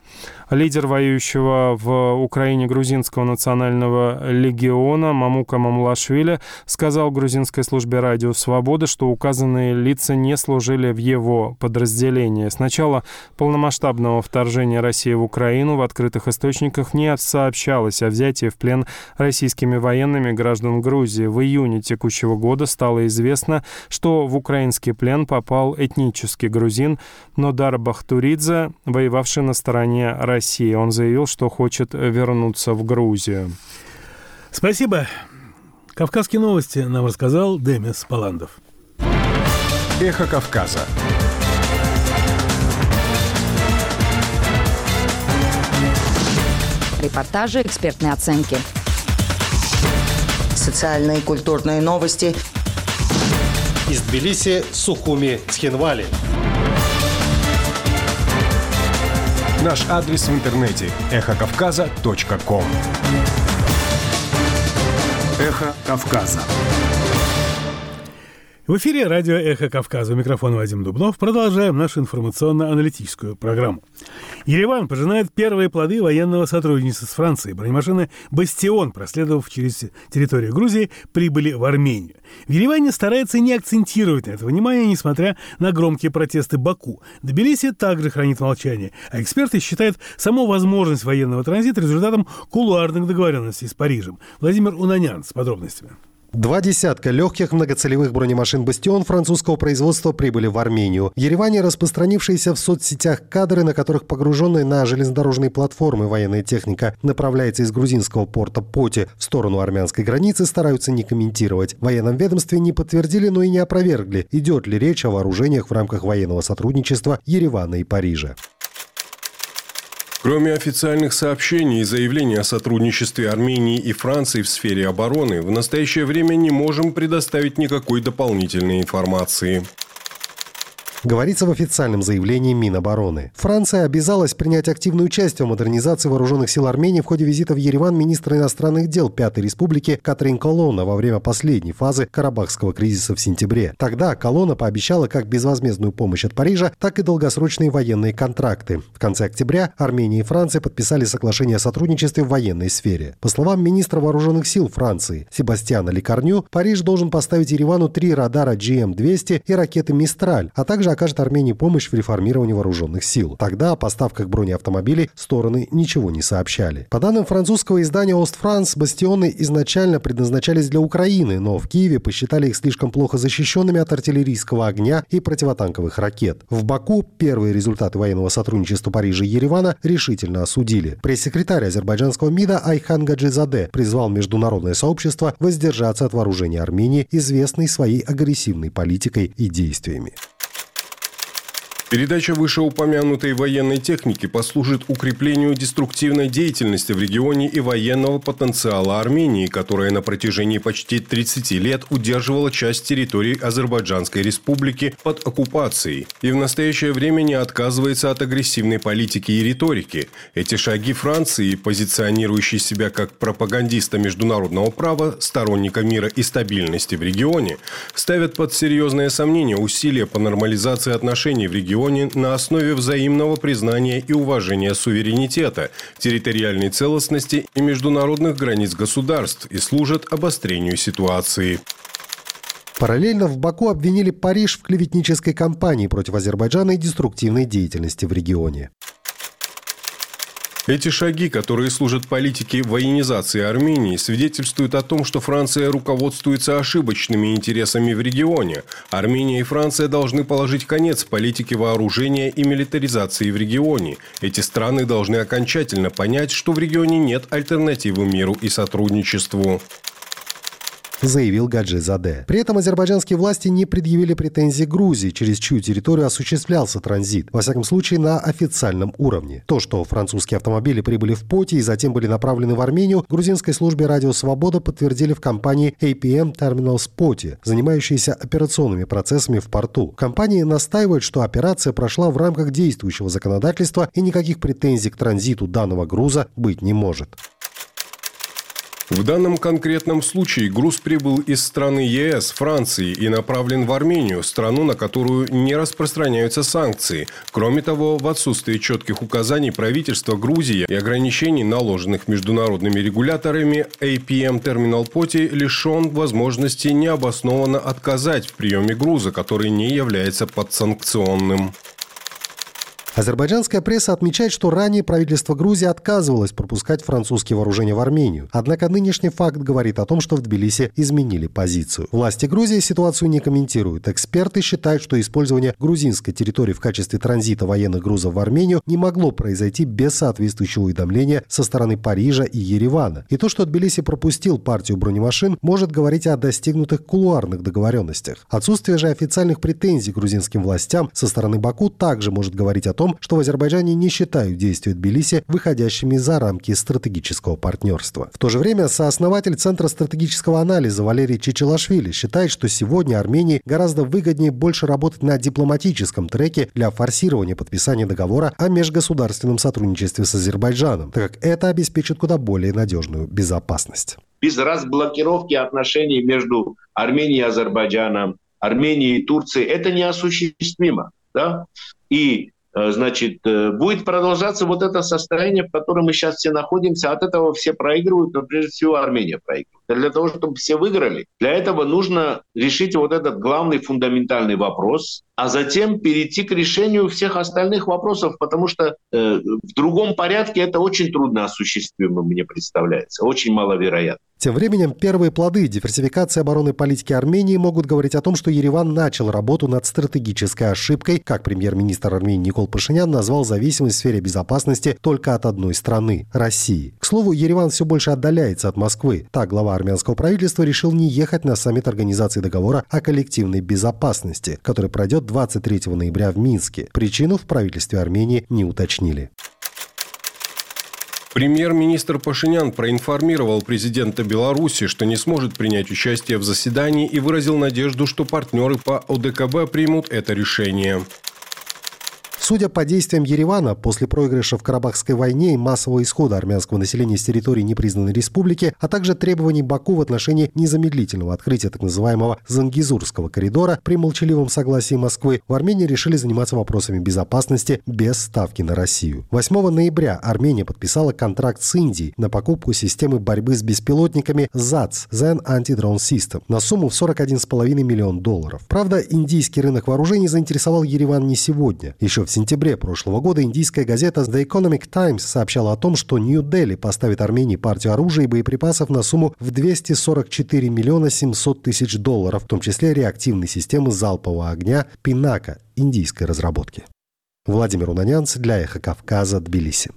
Лидер воюющего в Украине грузинского национального легиона Мамука Мамлашвили сказал грузинской службе «Радио Свобода», что указанные лица не служили в его подразделении. С начала полномасштабного вторжения России в Украину в открытых источниках не сообщалось о взятии в плен российскими военными граждан Грузии. В июне текущего года стало известно, что в украинский плен попал этнический грузин Нодар Бахтуридзе, воевавший на стороне России. России. Он заявил, что хочет вернуться в Грузию. Спасибо. Кавказские новости нам рассказал Демис Паландов. Эхо Кавказа. Репортажи, экспертные оценки. Социальные и культурные новости. Из Тбилиси, Сухуми, Цхинвали. Наш адрес в интернете – эхо кавказа точка ком. Эхо Кавказа. В эфире радио «Эхо Кавказа». У микрофона Вадим Дубнов. Продолжаем нашу информационно-аналитическую программу. Ереван пожинает первые плоды военного сотрудничества с Францией. Бронемашины «Бастион», проследовав через территорию Грузии, прибыли в Армению. В Ереване стараются не акцентировать на это внимание, несмотря на громкие протесты Баку. Тбилиси также хранит молчание, а эксперты считают саму возможность военного транзита результатом кулуарных договоренностей с Парижем. Владимир Унанян с подробностями. Два десятка легких многоцелевых бронемашин «Бастион» французского производства прибыли в Армению. В Ереване распространившиеся в соцсетях кадры, на которых погруженная на железнодорожные платформы военная техника направляется из грузинского порта Поти в сторону армянской границы, стараются не комментировать. В военном ведомстве не подтвердили, но и не опровергли, идет ли речь о вооружениях в рамках военного сотрудничества Еревана и Парижа. Кроме официальных сообщений и заявлений о сотрудничестве Армении и Франции в сфере обороны, в настоящее время не можем предоставить никакой дополнительной информации. Говорится в официальном заявлении Минобороны. Франция обязалась принять активное участие в модернизации вооруженных сил Армении в ходе визита в Ереван министра иностранных дел Пятой Республики Катрин Колонна во время последней фазы Карабахского кризиса в сентябре. Тогда Колонна пообещала как безвозмездную помощь от Парижа, так и долгосрочные военные контракты. В конце октября Армения и Франция подписали соглашение о сотрудничестве в военной сфере. По словам министра вооруженных сил Франции Себастьяна Лекарню, Париж должен поставить Еревану три радара джи эм двести и ракеты «Мистраль», а также окажет Армении помощь в реформировании вооруженных сил. Тогда о поставках бронеавтомобилей стороны ничего не сообщали. По данным французского издания «Ост-Франс», бастионы изначально предназначались для Украины, но в Киеве посчитали их слишком плохо защищенными от артиллерийского огня и противотанковых ракет. В Баку первые результаты военного сотрудничества Парижа и Еревана решительно осудили. Пресс-секретарь азербайджанского МИДа Айхан Гаджизаде призвал международное сообщество воздержаться от вооружения Армении, известной своей агрессивной политикой и действиями. Передача вышеупомянутой военной техники послужит укреплению деструктивной деятельности в регионе и военного потенциала Армении, которая на протяжении почти тридцати лет удерживала часть территории Азербайджанской республики под оккупацией и в настоящее время не отказывается от агрессивной политики и риторики. Эти шаги Франции, позиционирующей себя как пропагандиста международного права, сторонника мира и стабильности в регионе, ставят под серьезное сомнение усилия по нормализации отношений в регионе на основе взаимного признания и уважения суверенитета, территориальной целостности и международных границ государств и служат обострению ситуации. Параллельно в Баку обвинили Париж в клеветнической кампании против Азербайджана и деструктивной деятельности в регионе. Эти шаги, которые служат политике военизации Армении, свидетельствуют о том, что Франция руководствуется ошибочными интересами в регионе. Армения и Франция должны положить конец политике вооружения и милитаризации в регионе. Эти страны должны окончательно понять, что в регионе нет альтернативы миру и сотрудничеству, заявил Гаджизаде. При этом азербайджанские власти не предъявили претензий Грузии, через чью территорию осуществлялся транзит, во всяком случае на официальном уровне. То, что французские автомобили прибыли в Поти и затем были направлены в Армению, грузинской службе «Радио Свобода» подтвердили в компании эй пи эм Terminals Poti, занимающейся операционными процессами в порту. Компания настаивает, что операция прошла в рамках действующего законодательства и никаких претензий к транзиту данного груза быть не может. В данном конкретном случае груз прибыл из страны е эс, Франции, и направлен в Армению, страну, на которую не распространяются санкции. Кроме того, в отсутствие четких указаний правительства Грузии и ограничений, наложенных международными регуляторами, эй пи эм Terminal Poti лишен возможности необоснованно отказать в приеме груза, который не является подсанкционным. Азербайджанская пресса отмечает, что ранее правительство Грузии отказывалось пропускать французские вооружения в Армению. Однако нынешний факт говорит о том, что в Тбилиси изменили позицию. Власти Грузии ситуацию не комментируют. Эксперты считают, что использование грузинской территории в качестве транзита военных грузов в Армению не могло произойти без соответствующего уведомления со стороны Парижа и Еревана. И то, что Тбилиси пропустил партию бронемашин, может говорить о достигнутых кулуарных договоренностях. Отсутствие же официальных претензий к грузинским властям со стороны Баку также может говорить о том, что в Азербайджане не считают действия Тбилиси выходящими за рамки стратегического партнерства. В то же время сооснователь Центра стратегического анализа Валерий Чичилашвили считает, что сегодня Армении гораздо выгоднее больше работать на дипломатическом треке для форсирования подписания договора о межгосударственном сотрудничестве с Азербайджаном, так как это обеспечит куда более надежную безопасность. Без разблокировки отношений между Арменией и Азербайджаном, Арменией и Турцией это неосуществимо. Да? И Значит, будет продолжаться вот это состояние, в котором мы сейчас все находимся. От этого все проигрывают, но прежде всего Армения проигрывает. для того, чтобы все выиграли. Для этого нужно решить вот этот главный фундаментальный вопрос, а затем перейти к решению всех остальных вопросов, потому что э, в другом порядке это очень трудно осуществимо, мне представляется, очень маловероятно. Тем временем первые плоды диверсификации оборонной политики Армении могут говорить о том, что Ереван начал работу над стратегической ошибкой, как премьер-министр Армении Никол Пашинян назвал зависимость в сфере безопасности только от одной страны – России. К слову, Ереван все больше отдаляется от Москвы. Так, глава армянского правительства решил не ехать на саммит Организации договора о коллективной безопасности, который пройдет двадцать третьего ноября в Минске. Причину в правительстве Армении не уточнили. Премьер-министр Пашинян проинформировал президента Беларуси, что не сможет принять участие в заседании, и выразил надежду, что партнеры по О Дэ Ка Бэ примут это решение. Судя по действиям Еревана, после проигрыша в Карабахской войне и массового исхода армянского населения с территории непризнанной республики, а также требований Баку в отношении незамедлительного открытия так называемого Зангезурского коридора при молчаливом согласии Москвы, в Армении решили заниматься вопросами безопасности без ставки на Россию. восьмого ноября Армения подписала контракт с Индией на покупку системы борьбы с беспилотниками ЗАЦ (Zen Anti-Drone System) на сумму в сорок один целых пять десятых миллиона долларов. Правда, индийский рынок вооружений заинтересовал Ереван не сегодня. Еще в В сентябре прошлого года индийская газета The Economic Times сообщала о том, что Нью-Дели поставит Армении партию оружия и боеприпасов на сумму в двести сорок четыре миллиона семьсот тысяч долларов, в том числе реактивной системы залпового огня «Пинака» индийской разработки. Владимир Унанянц для «Эхо Кавказа», Тбилиси.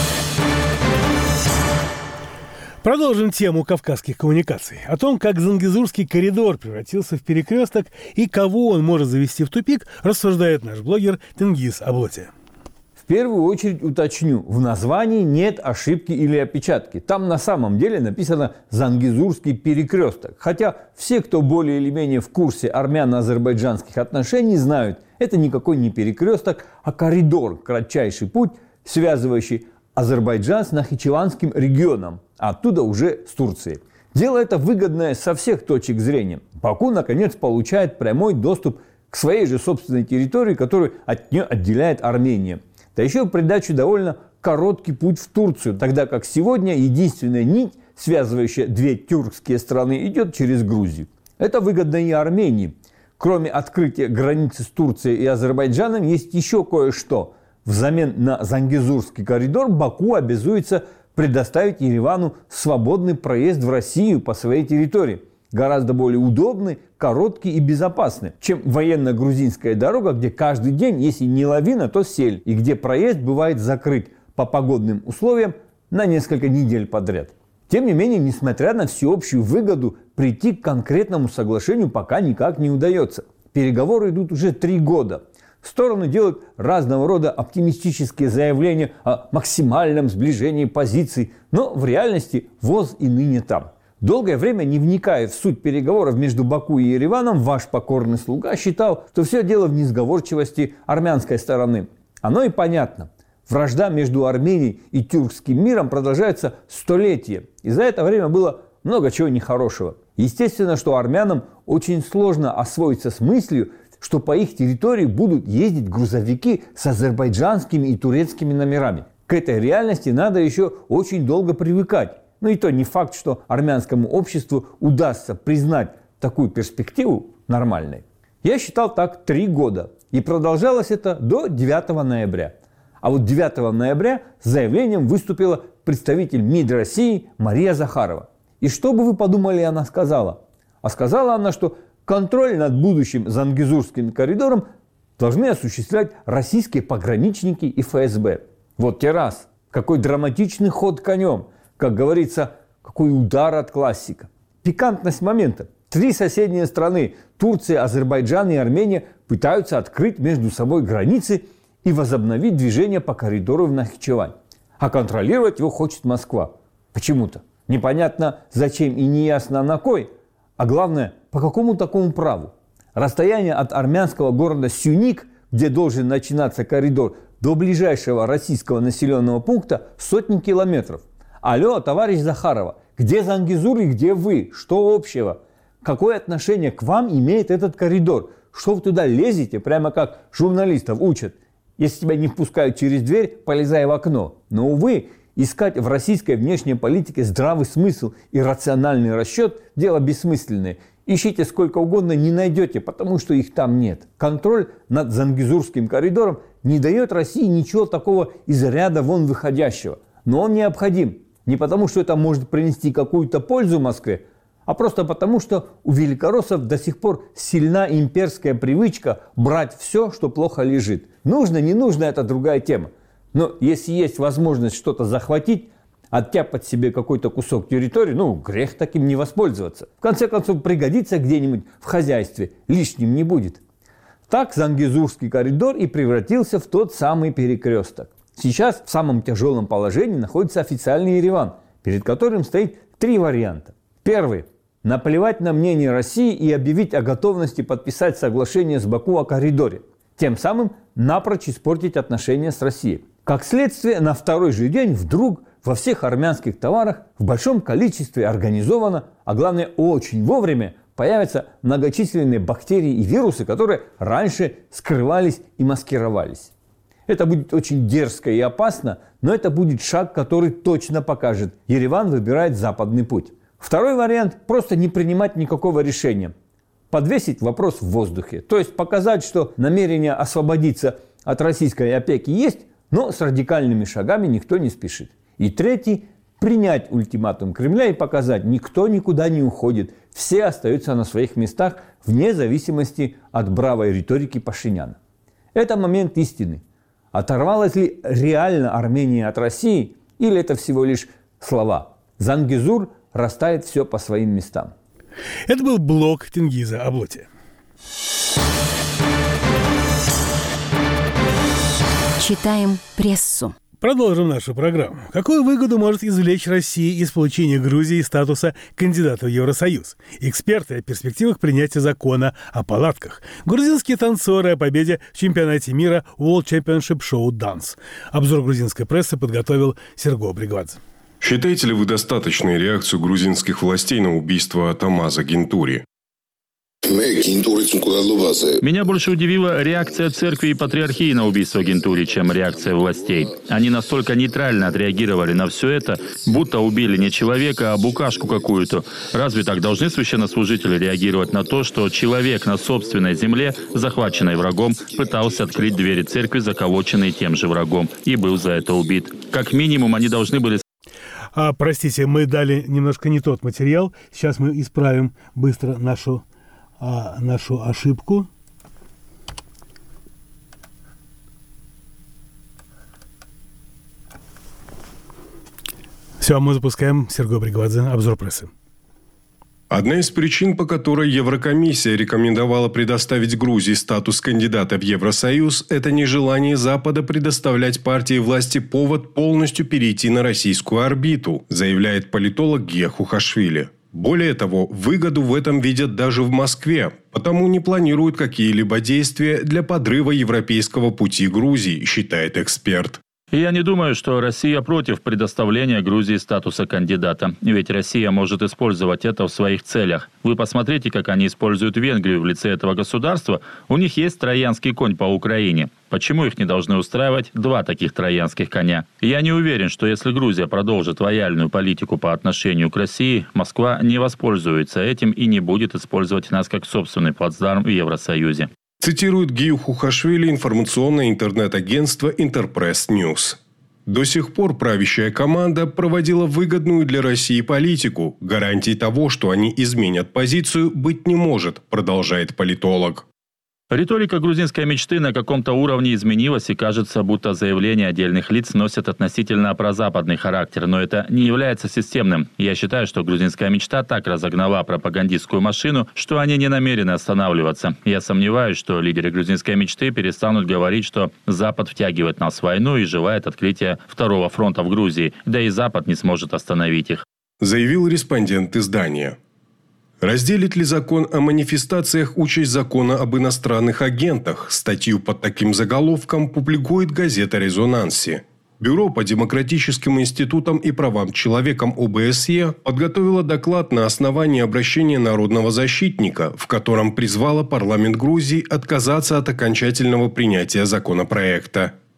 Продолжим тему кавказских коммуникаций. О том, как Зангезурский коридор превратился в перекресток и кого он может завести в тупик, рассуждает наш блогер Тенгиз Аблоти. В первую очередь уточню, в названии нет ошибки или опечатки. Там на самом деле написано «Зангезурский перекресток». Хотя все, кто более или менее в курсе армяно-азербайджанских отношений, знают, это никакой не перекресток, а коридор, кратчайший путь, связывающий Азербайджан с Нахичеванским регионом, а оттуда уже с Турцией. Дело это выгодное со всех точек зрения. Баку, наконец, получает прямой доступ к своей же собственной территории, которую от нее отделяет Армения. Да еще в придачу довольно короткий путь в Турцию, тогда как сегодня единственная нить, связывающая две тюркские страны, идет через Грузию. Это выгодно и Армении. Кроме открытия границы с Турцией и Азербайджаном, есть еще кое-что. Взамен на Зангезурский коридор Баку обязуется предоставить Еревану свободный проезд в Россию по своей территории. Гораздо более удобный, короткий и безопасный, чем военно-грузинская дорога, где каждый день, если не лавина, то сель, и где проезд бывает закрыт по погодным условиям на несколько недель подряд. Тем не менее, несмотря на всеобщую выгоду, прийти к конкретному соглашению пока никак не удается. Переговоры идут уже три года. Стороны делают разного рода оптимистические заявления о максимальном сближении позиций, но в реальности ВОЗ и ныне там. Долгое время, не вникая в суть переговоров между Баку и Ереваном, ваш покорный слуга считал, что все дело в несговорчивости армянской стороны. Оно и понятно. Вражда между Арменией и тюркским миром продолжается столетия, и за это время было много чего нехорошего. Естественно, что армянам очень сложно освоиться с мыслью, что по их территории будут ездить грузовики с азербайджанскими и турецкими номерами. К этой реальности надо еще очень долго привыкать. Но и то не факт, что армянскому обществу удастся признать такую перспективу нормальной. Я считал так три года. И продолжалось это до девятого ноября. А вот девятого ноября с заявлением выступила представитель МИД России Мария Захарова. И что бы вы подумали, она сказала? А сказала она, что контроль над будущим Зангезурским коридором должны осуществлять российские пограничники и Эф Эс Бэ. Вот те раз. Какой драматичный ход конем. Как говорится, какой удар от классика. Пикантность момента. Три соседние страны, Турция, Азербайджан и Армения, пытаются открыть между собой границы и возобновить движение по коридору в Нахичевань. А контролировать его хочет Москва. Почему-то. Непонятно зачем и неясно на кой. А главное, по какому такому праву? Расстояние от армянского города Сюник, где должен начинаться коридор, до ближайшего российского населенного пункта сотни километров. Алло, товарищ Захарова, где Зангезур и где вы? Что общего? Какое отношение к вам имеет этот коридор? Что вы туда лезете, прямо как журналистов учат? Если тебя не впускают через дверь, полезай в окно. Но, увы, Искать в российской внешней политике здравый смысл и рациональный расчет – дело бессмысленное. Ищите сколько угодно, не найдете, потому что их там нет. Контроль над Зангезурским коридором не дает России ничего такого из ряда вон выходящего. Но он необходим. Не потому, что это может принести какую-то пользу Москве, а просто потому, что у великороссов до сих пор сильна имперская привычка брать все, что плохо лежит. Нужно, не нужно – это другая тема. Но если есть возможность что-то захватить, оттяпать себе какой-то кусок территории, ну, грех таким не воспользоваться. В конце концов, пригодится где-нибудь в хозяйстве, лишним не будет. Так Зангезурский коридор и превратился в тот самый перекресток. Сейчас в самом тяжелом положении находится официальный Ереван, перед которым стоит три варианта. Первый – наплевать на мнение России и объявить о готовности подписать соглашение с Баку о коридоре, тем самым напрочь испортить отношения с Россией. Как следствие, на второй же день вдруг во всех армянских товарах в большом количестве организованно, а главное очень вовремя, появятся многочисленные бактерии и вирусы, которые раньше скрывались и маскировались. Это будет очень дерзко и опасно, но это будет шаг, который точно покажет: Ереван выбирает западный путь. Второй вариант – просто не принимать никакого решения. Подвесить вопрос в воздухе. То есть показать, что намерение освободиться от российской опеки есть, но с радикальными шагами никто не спешит. И третий – принять ультиматум Кремля и показать: никто никуда не уходит, все остаются на своих местах вне зависимости от бравой риторики Пашиняна. Это момент истины. Оторвалась ли реально Армения от России, или это всего лишь слова? Зангезур расставит все по своим местам. Это был блог Тенгиза Аблоти. Читаем прессу. Продолжим нашу программу. Какую выгоду может извлечь Россия из получения Грузии статуса кандидата в Евросоюз? Эксперты о перспективах принятия закона о палатках. Грузинские танцоры о победе в чемпионате мира World Championship Show Dance. Обзор грузинской прессы подготовил Серго Бригвадзе. Считаете ли вы достаточной реакцию грузинских властей на убийство Тамаза Гентури? Меня больше удивила реакция церкви и патриархии на убийство Гентури, чем реакция властей. Они настолько нейтрально отреагировали на все это, будто убили не человека, а букашку какую-то. Разве так должны священнослужители реагировать на то, что человек на собственной земле, захваченной врагом, пытался открыть двери церкви, заколоченной тем же врагом, и был за это убит? Как минимум, они должны были... А, простите, мы дали немножко не тот материал. Сейчас мы исправим быстро нашу... А нашу ошибку. Все, мы запускаем Серго Бригвадзе, обзор прессы. Одна из причин, по которой Еврокомиссия рекомендовала предоставить Грузии статус кандидата в Евросоюз, это нежелание Запада предоставлять партии власти повод полностью перейти на российскую орбиту, заявляет политолог Гия Хухашвили. Более того, выгоду в этом видят даже в Москве, потому не планируют какие-либо действия для подрыва европейского пути Грузии, считает эксперт. Я не думаю, что Россия против предоставления Грузии статуса кандидата. Ведь Россия может использовать это в своих целях. Вы посмотрите, как они используют Венгрию в лице этого государства. У них есть троянский конь по Украине. Почему их не должны устраивать два таких троянских коня? Я не уверен, что если Грузия продолжит лояльную политику по отношению к России, Москва не воспользуется этим и не будет использовать нас как собственный плацдарм в Евросоюзе. Цитирует Гию Хухашвили информационное интернет-агентство Интерпресс Ньюс. До сих пор правящая команда проводила выгодную для России политику. Гарантий того, что они изменят позицию, быть не может, продолжает политолог. Риторика грузинской мечты на каком-то уровне изменилась, и кажется, будто заявления отдельных лиц носят относительно прозападный характер, но это не является системным. Я считаю, что грузинская мечта так разогнала пропагандистскую машину, что они не намерены останавливаться. Я сомневаюсь, что лидеры грузинской мечты перестанут говорить, что Запад втягивает нас в войну и желает открытия второго фронта в Грузии, да и Запад не сможет остановить их. Заявил респондент издания. Разделит ли закон о манифестациях участь закона об иностранных агентах? Статью под таким заголовком публикует газета «Резонанси». Бюро по демократическим институтам и правам человека о бэ эс е подготовило доклад на основании обращения народного защитника, в котором призвало парламент Грузии отказаться от окончательного принятия законопроекта.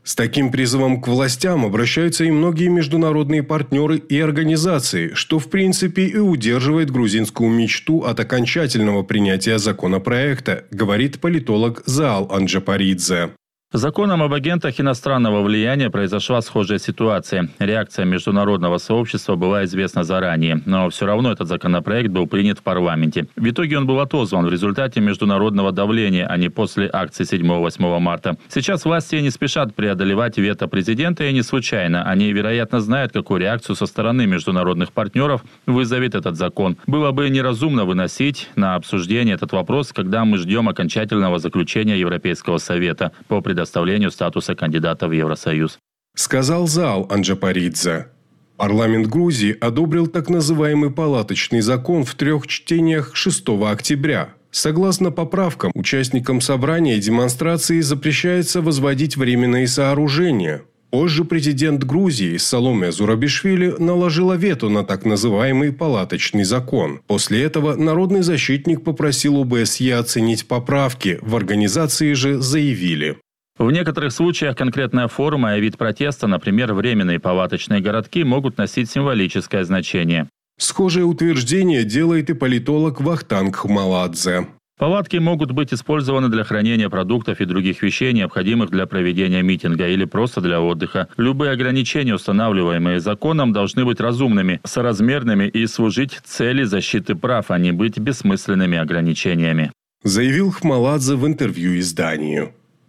С таким призывом к властям обращаются и многие международные партнеры и организации, что в принципе и удерживает грузинскую мечту от окончательного принятия законопроекта, говорит политолог Заал Анджапаридзе. Законом об агентах иностранного влияния произошла схожая ситуация. Реакция международного сообщества была известна заранее, но все равно этот законопроект был принят в парламенте. В итоге он был отозван в результате международного давления, а не после акции седьмого-восьмого марта. Сейчас власти не спешат преодолевать вето президента, и не случайно. Они, вероятно, знают, какую реакцию со стороны международных партнеров вызовет этот закон. Было бы неразумно выносить на обсуждение этот вопрос, когда мы ждем окончательного заключения Европейского совета по предоставлению предоставлению статуса кандидата в Евросоюз. Сказал Заал Анджапаридзе. Парламент Грузии одобрил так называемый палаточный закон в трех чтениях шестого октября. Согласно поправкам, участникам собрания и демонстрации запрещается возводить временные сооружения. Позже президент Грузии Саломе Зурабишвили наложила вето на так называемый палаточный закон. После этого народный защитник попросил ОБСЕ оценить поправки. В организации же заявили: в некоторых случаях конкретная форма и вид протеста, например, временные палаточные городки, могут носить символическое значение. Схожее утверждение делает и политолог Вахтанг Хмаладзе. Палатки могут быть использованы для хранения продуктов и других вещей, необходимых для проведения митинга или просто для отдыха. Любые ограничения, устанавливаемые законом, должны быть разумными, соразмерными и служить цели защиты прав, а не быть бессмысленными ограничениями. Заявил Хмаладзе в интервью изданию.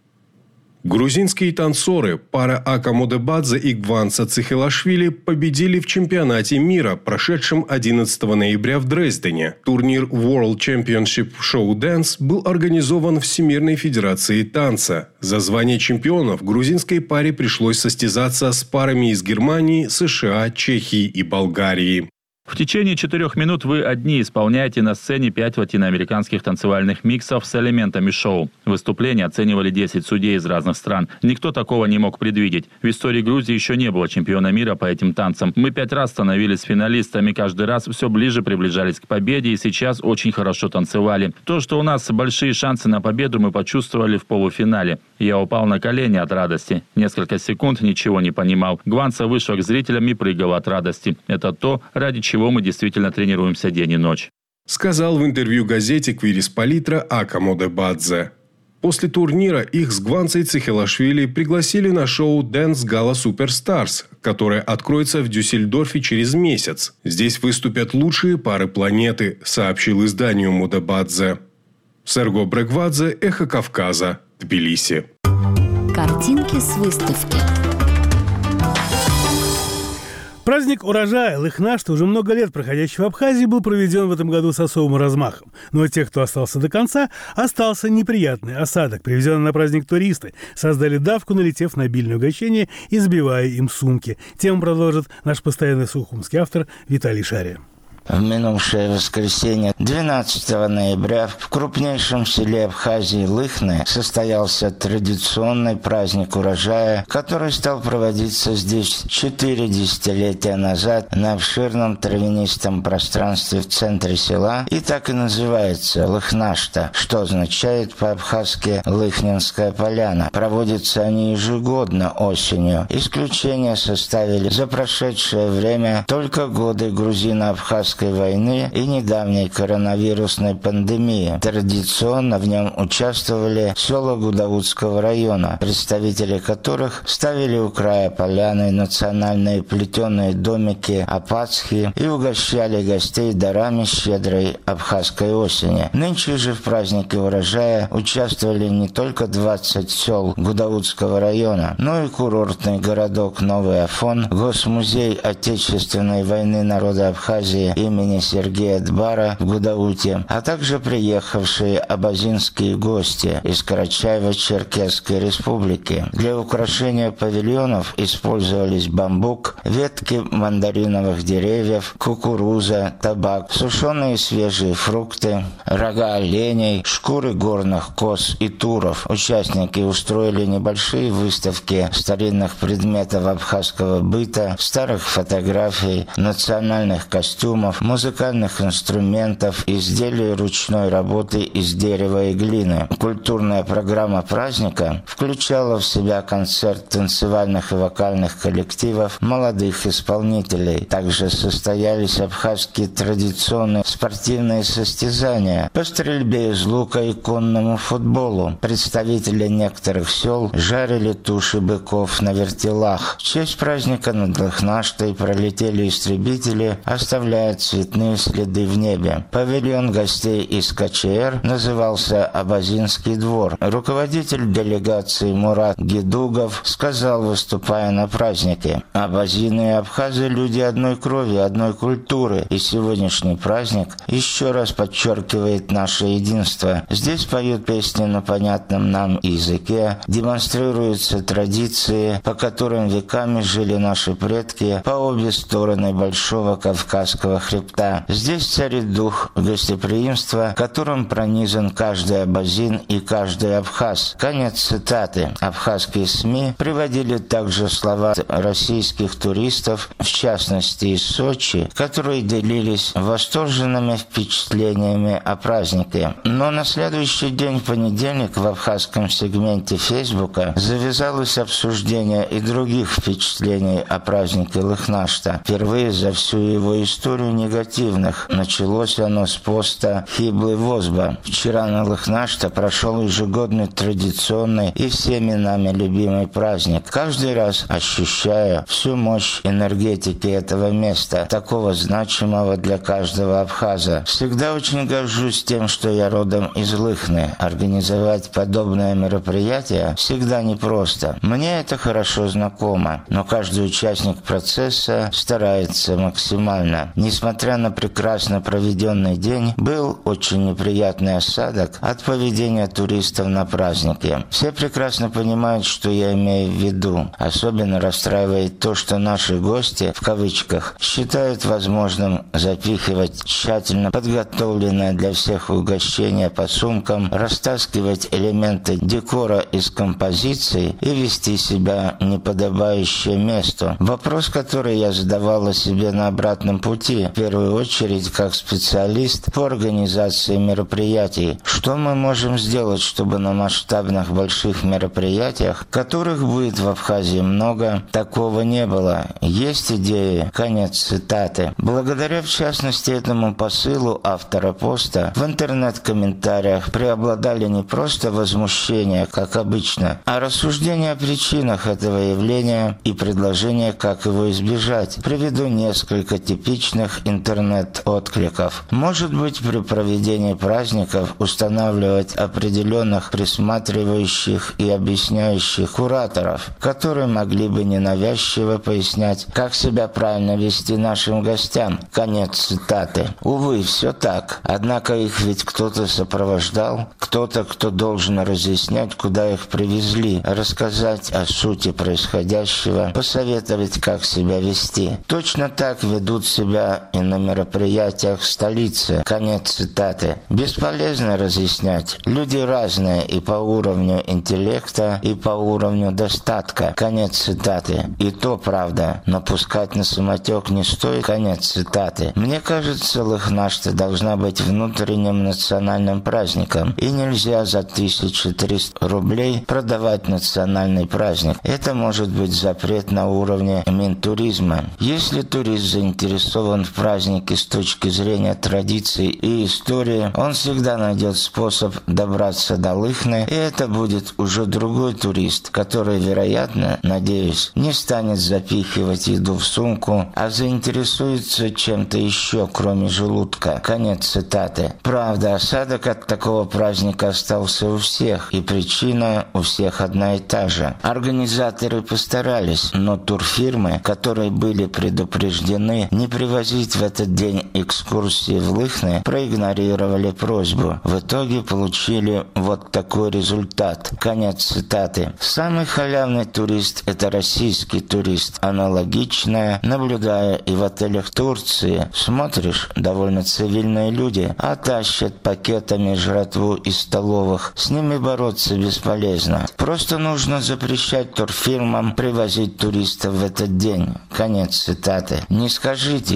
Грузинские танцоры пара Ака Модебадзе и Гванца Цихелашвили победили в чемпионате мира, прошедшем одиннадцатого ноября в Дрездене. Турнир World Championship Show Dance был организован Всемирной Федерацией танца. За звание чемпионов грузинской паре пришлось состязаться с парами из Германии, США, Чехии и Болгарии. В течение четырех минут вы одни исполняете на сцене пять латиноамериканских танцевальных миксов с элементами шоу. Выступления оценивали десять судей из разных стран. Никто такого не мог предвидеть. В истории Грузии еще не было чемпиона мира по этим танцам. Мы пять раз становились финалистами, каждый раз все ближе приближались к победе и сейчас очень хорошо танцевали. То, что у нас большие шансы на победу, мы почувствовали в полуфинале. Я упал на колени от радости. Несколько секунд ничего не понимал. Гванца вышла к зрителям и прыгала от радости. Это то, ради чего чего мы действительно тренируемся день и ночь. Сказал в интервью газете «Квирис Политра» Ака Модебадзе. После турнира их с Гванцей Цихелашвили пригласили на шоу Dance Gala Superstars, которое откроется в Дюссельдорфе через месяц. Здесь выступят лучшие пары планеты, сообщил изданию Модебадзе. Серго Брегвадзе, Эхо Кавказа, Тбилиси. Картинки с выставки. Праздник урожая Лыхнашта, уже много лет проходящий в Абхазии, был проведен в этом году с особым размахом. Но те, кто остался до конца, остался неприятный осадок. Привезенные на праздник туристы создали давку, налетев на обильное угощение и сбивая им сумки. Тему продолжит наш постоянный сухумский автор Виталий Шария. В минувшее воскресенье, двенадцатого ноября, в крупнейшем селе Абхазии Лыхны состоялся традиционный праздник урожая, который стал проводиться здесь четыре десятилетия назад на обширном травянистом пространстве в центре села, и так и называется Лыхнашта, что означает по-абхазски «Лыхнинская поляна». Проводятся они ежегодно осенью. Исключение составили за прошедшее время только годы грузино-абхазской войны и недавней коронавирусной пандемии. Традиционно в нем участвовали села Гудаутского района, представители которых ставили у края поляны национальные плетеные домики апацхи и угощали гостей дарами щедрой абхазской осени. Нынче же в празднике урожая участвовали не только двадцать сел Гудаутского района, но и курортный городок Новый Афон, Госмузей Отечественной войны народа Абхазии имени Сергея Дбара в Гудауте, а также приехавшие абазинские гости из Карачаево-Черкесской республики. Для украшения павильонов использовались бамбук, ветки мандариновых деревьев, кукуруза, табак, сушеные свежие фрукты, рога оленей, шкуры горных коз и туров. Участники устроили небольшие выставки старинных предметов абхазского быта, старых фотографий, национальных костюмов, костюмов, музыкальных инструментов, изделий ручной работы из дерева и глины. Культурная программа праздника включала в себя концерт танцевальных и вокальных коллективов молодых исполнителей. Также состоялись абхазские традиционные спортивные состязания по стрельбе из лука и конному футболу. Представители некоторых сел жарили туши быков на вертелах. В честь праздника над Лыхнаштой пролетели истребители, оставляя цветные следы в небе. Павильон гостей из ка че эр назывался Абазинский двор. Руководитель делегации Мурат Гедугов сказал, выступая на празднике: «Абазины и абхазы – люди одной крови, одной культуры, и сегодняшний праздник еще раз подчеркивает наше единство. Здесь поют песни на понятном нам языке, демонстрируются традиции, по которым веками жили наши предки по обе стороны Большого Кавказского хребта. Здесь царит дух гостеприимства, которым пронизан каждый абазин и каждый абхаз». Конец цитаты. Абхазские СМИ приводили также слова российских туристов, в частности из Сочи, которые делились восторженными впечатлениями о празднике. Но на следующий день, в понедельник, в абхазском сегменте Фейсбука завязалось обсуждение и других впечатлений о празднике Лыхнашта. Впервые за всю его историю негативных. Началось оно с поста Хиблы Возба. Вчера на Лыхнашта прошел ежегодный традиционный и всеми нами любимый праздник. Каждый раз ощущаю всю мощь энергетики этого места, такого значимого для каждого абхаза. Всегда очень горжусь тем, что я родом из Лыхны. Организовать подобное мероприятие всегда непросто. Мне это хорошо знакомо, но каждый участник процесса старается максимально. Несмотря на прекрасно проведенный день, был очень неприятный осадок от поведения туристов на празднике. Все прекрасно понимают, что я имею в виду. Особенно расстраивает то, что наши гости, в кавычках, считают возможным запихивать тщательно подготовленное для всех угощение по сумкам, растаскивать элементы декора из композиции и вести себя неподобающе месту. Вопрос, который я задавала себе на обратном пути, в первую очередь как специалист по организации мероприятий. Что мы можем сделать, чтобы на масштабных больших мероприятиях, которых будет в Абхазии много, такого не было? Есть идеи? Конец цитаты. Благодаря, в частности, этому посылу автора поста, в интернет-комментариях преобладали не просто возмущение, как обычно, а рассуждения о причинах этого явления и предложения, как его избежать. Приведу несколько типичных интернет-откликов. Может быть, при проведении праздников устанавливать определенных присматривающих и объясняющих кураторов, которые могли бы ненавязчиво пояснять, как себя правильно вести нашим гостям. Конец цитаты. Увы, все так. Однако их ведь кто-то сопровождал, кто-то, кто должен разъяснять, куда их привезли, рассказать о сути происходящего, посоветовать, как себя вести. Точно так ведут себя и на мероприятиях в столице. Конец цитаты. Бесполезно разъяснять. Люди разные и по уровню интеллекта, и по уровню достатка. Конец цитаты. И то правда, но пускать на самотек не стоит. Конец цитаты. Мне кажется, Лыхнашта должна быть внутренним национальным праздником, и нельзя за тысячу триста рублей продавать национальный праздник. Это может быть запрет на уровне Минтуризма. Если турист заинтересован в празднике с точки зрения традиций и истории, он всегда найдет способ добраться до Лыхны, и это будет уже другой турист, который, вероятно, надеюсь, не станет запихивать еду в сумку, а заинтересуется чем-то еще, кроме желудка. Конец цитаты. Правда, осадок от такого праздника остался у всех, и причина у всех одна и та же. Организаторы постарались, но турфирмы, которые были предупреждены не привозить в этот день экскурсии в Лыхны, проигнорировали просьбу. В итоге получили вот такой результат. Конец цитаты. Самый халявный турист – это российский турист. Аналогичное наблюдаю и в отелях Турции. Смотришь, довольно цивильные люди, а тащат пакетами жратву из столовых. С ними бороться бесполезно. Просто нужно запрещать турфирмам привозить туристов в этот день. Конец цитаты. Не скажите, китайцы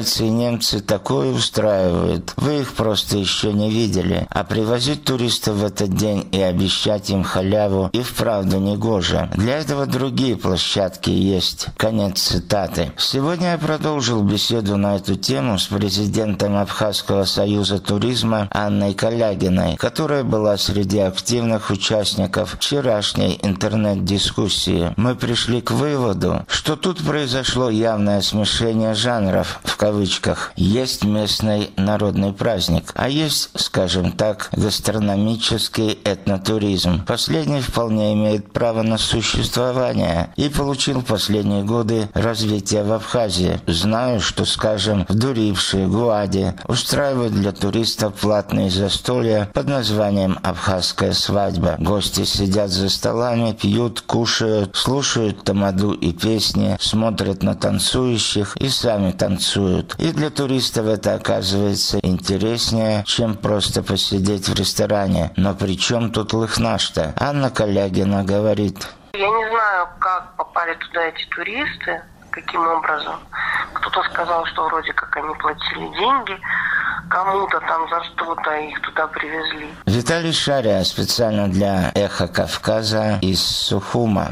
китайцы и немцы такое устраивают. Вы их просто еще не видели. А привозить туристов в этот день и обещать им халяву и вправду негоже. Для этого другие площадки есть. Конец цитаты. Сегодня я продолжил беседу на эту тему с президентом Абхазского союза туризма Анной Калягиной, которая была среди активных участников вчерашней интернет-дискуссии. Мы пришли к выводу, что тут произошло явное смешение жанров, в кавычках. Есть местный народный праздник, а есть, скажем так, гастрономический этнотуризм. Последний вполне имеет право на существование и получил в последние годы развития в Абхазии. Знаю, что, скажем, в Дуривше, Гуаде устраивают для туристов платные застолья под названием «Абхазская свадьба». Гости сидят за столами, пьют, кушают, слушают тамаду и песни, смотрят на танцующих и сами танцуют. И для туристов это оказывается интереснее, чем просто посидеть в ресторане. Но при чем тут Лыхнаш-то? Анна Калягина говорит. Я не знаю, как попали туда эти туристы, каким образом. Кто-то сказал, что вроде как они платили деньги, кому-то там за что-то их туда привезли. Виталий Шария специально для «Эхо Кавказа» из Сухума.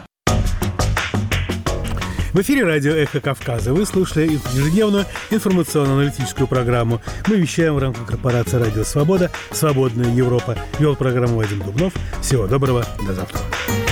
В эфире радио «Эхо Кавказа». Вы слушаете ежедневную информационно-аналитическую программу. Мы вещаем в рамках корпорации «Радио Свобода», «Свободная Европа». Вел программу Вадим Дубнов. Всего доброго, до завтра.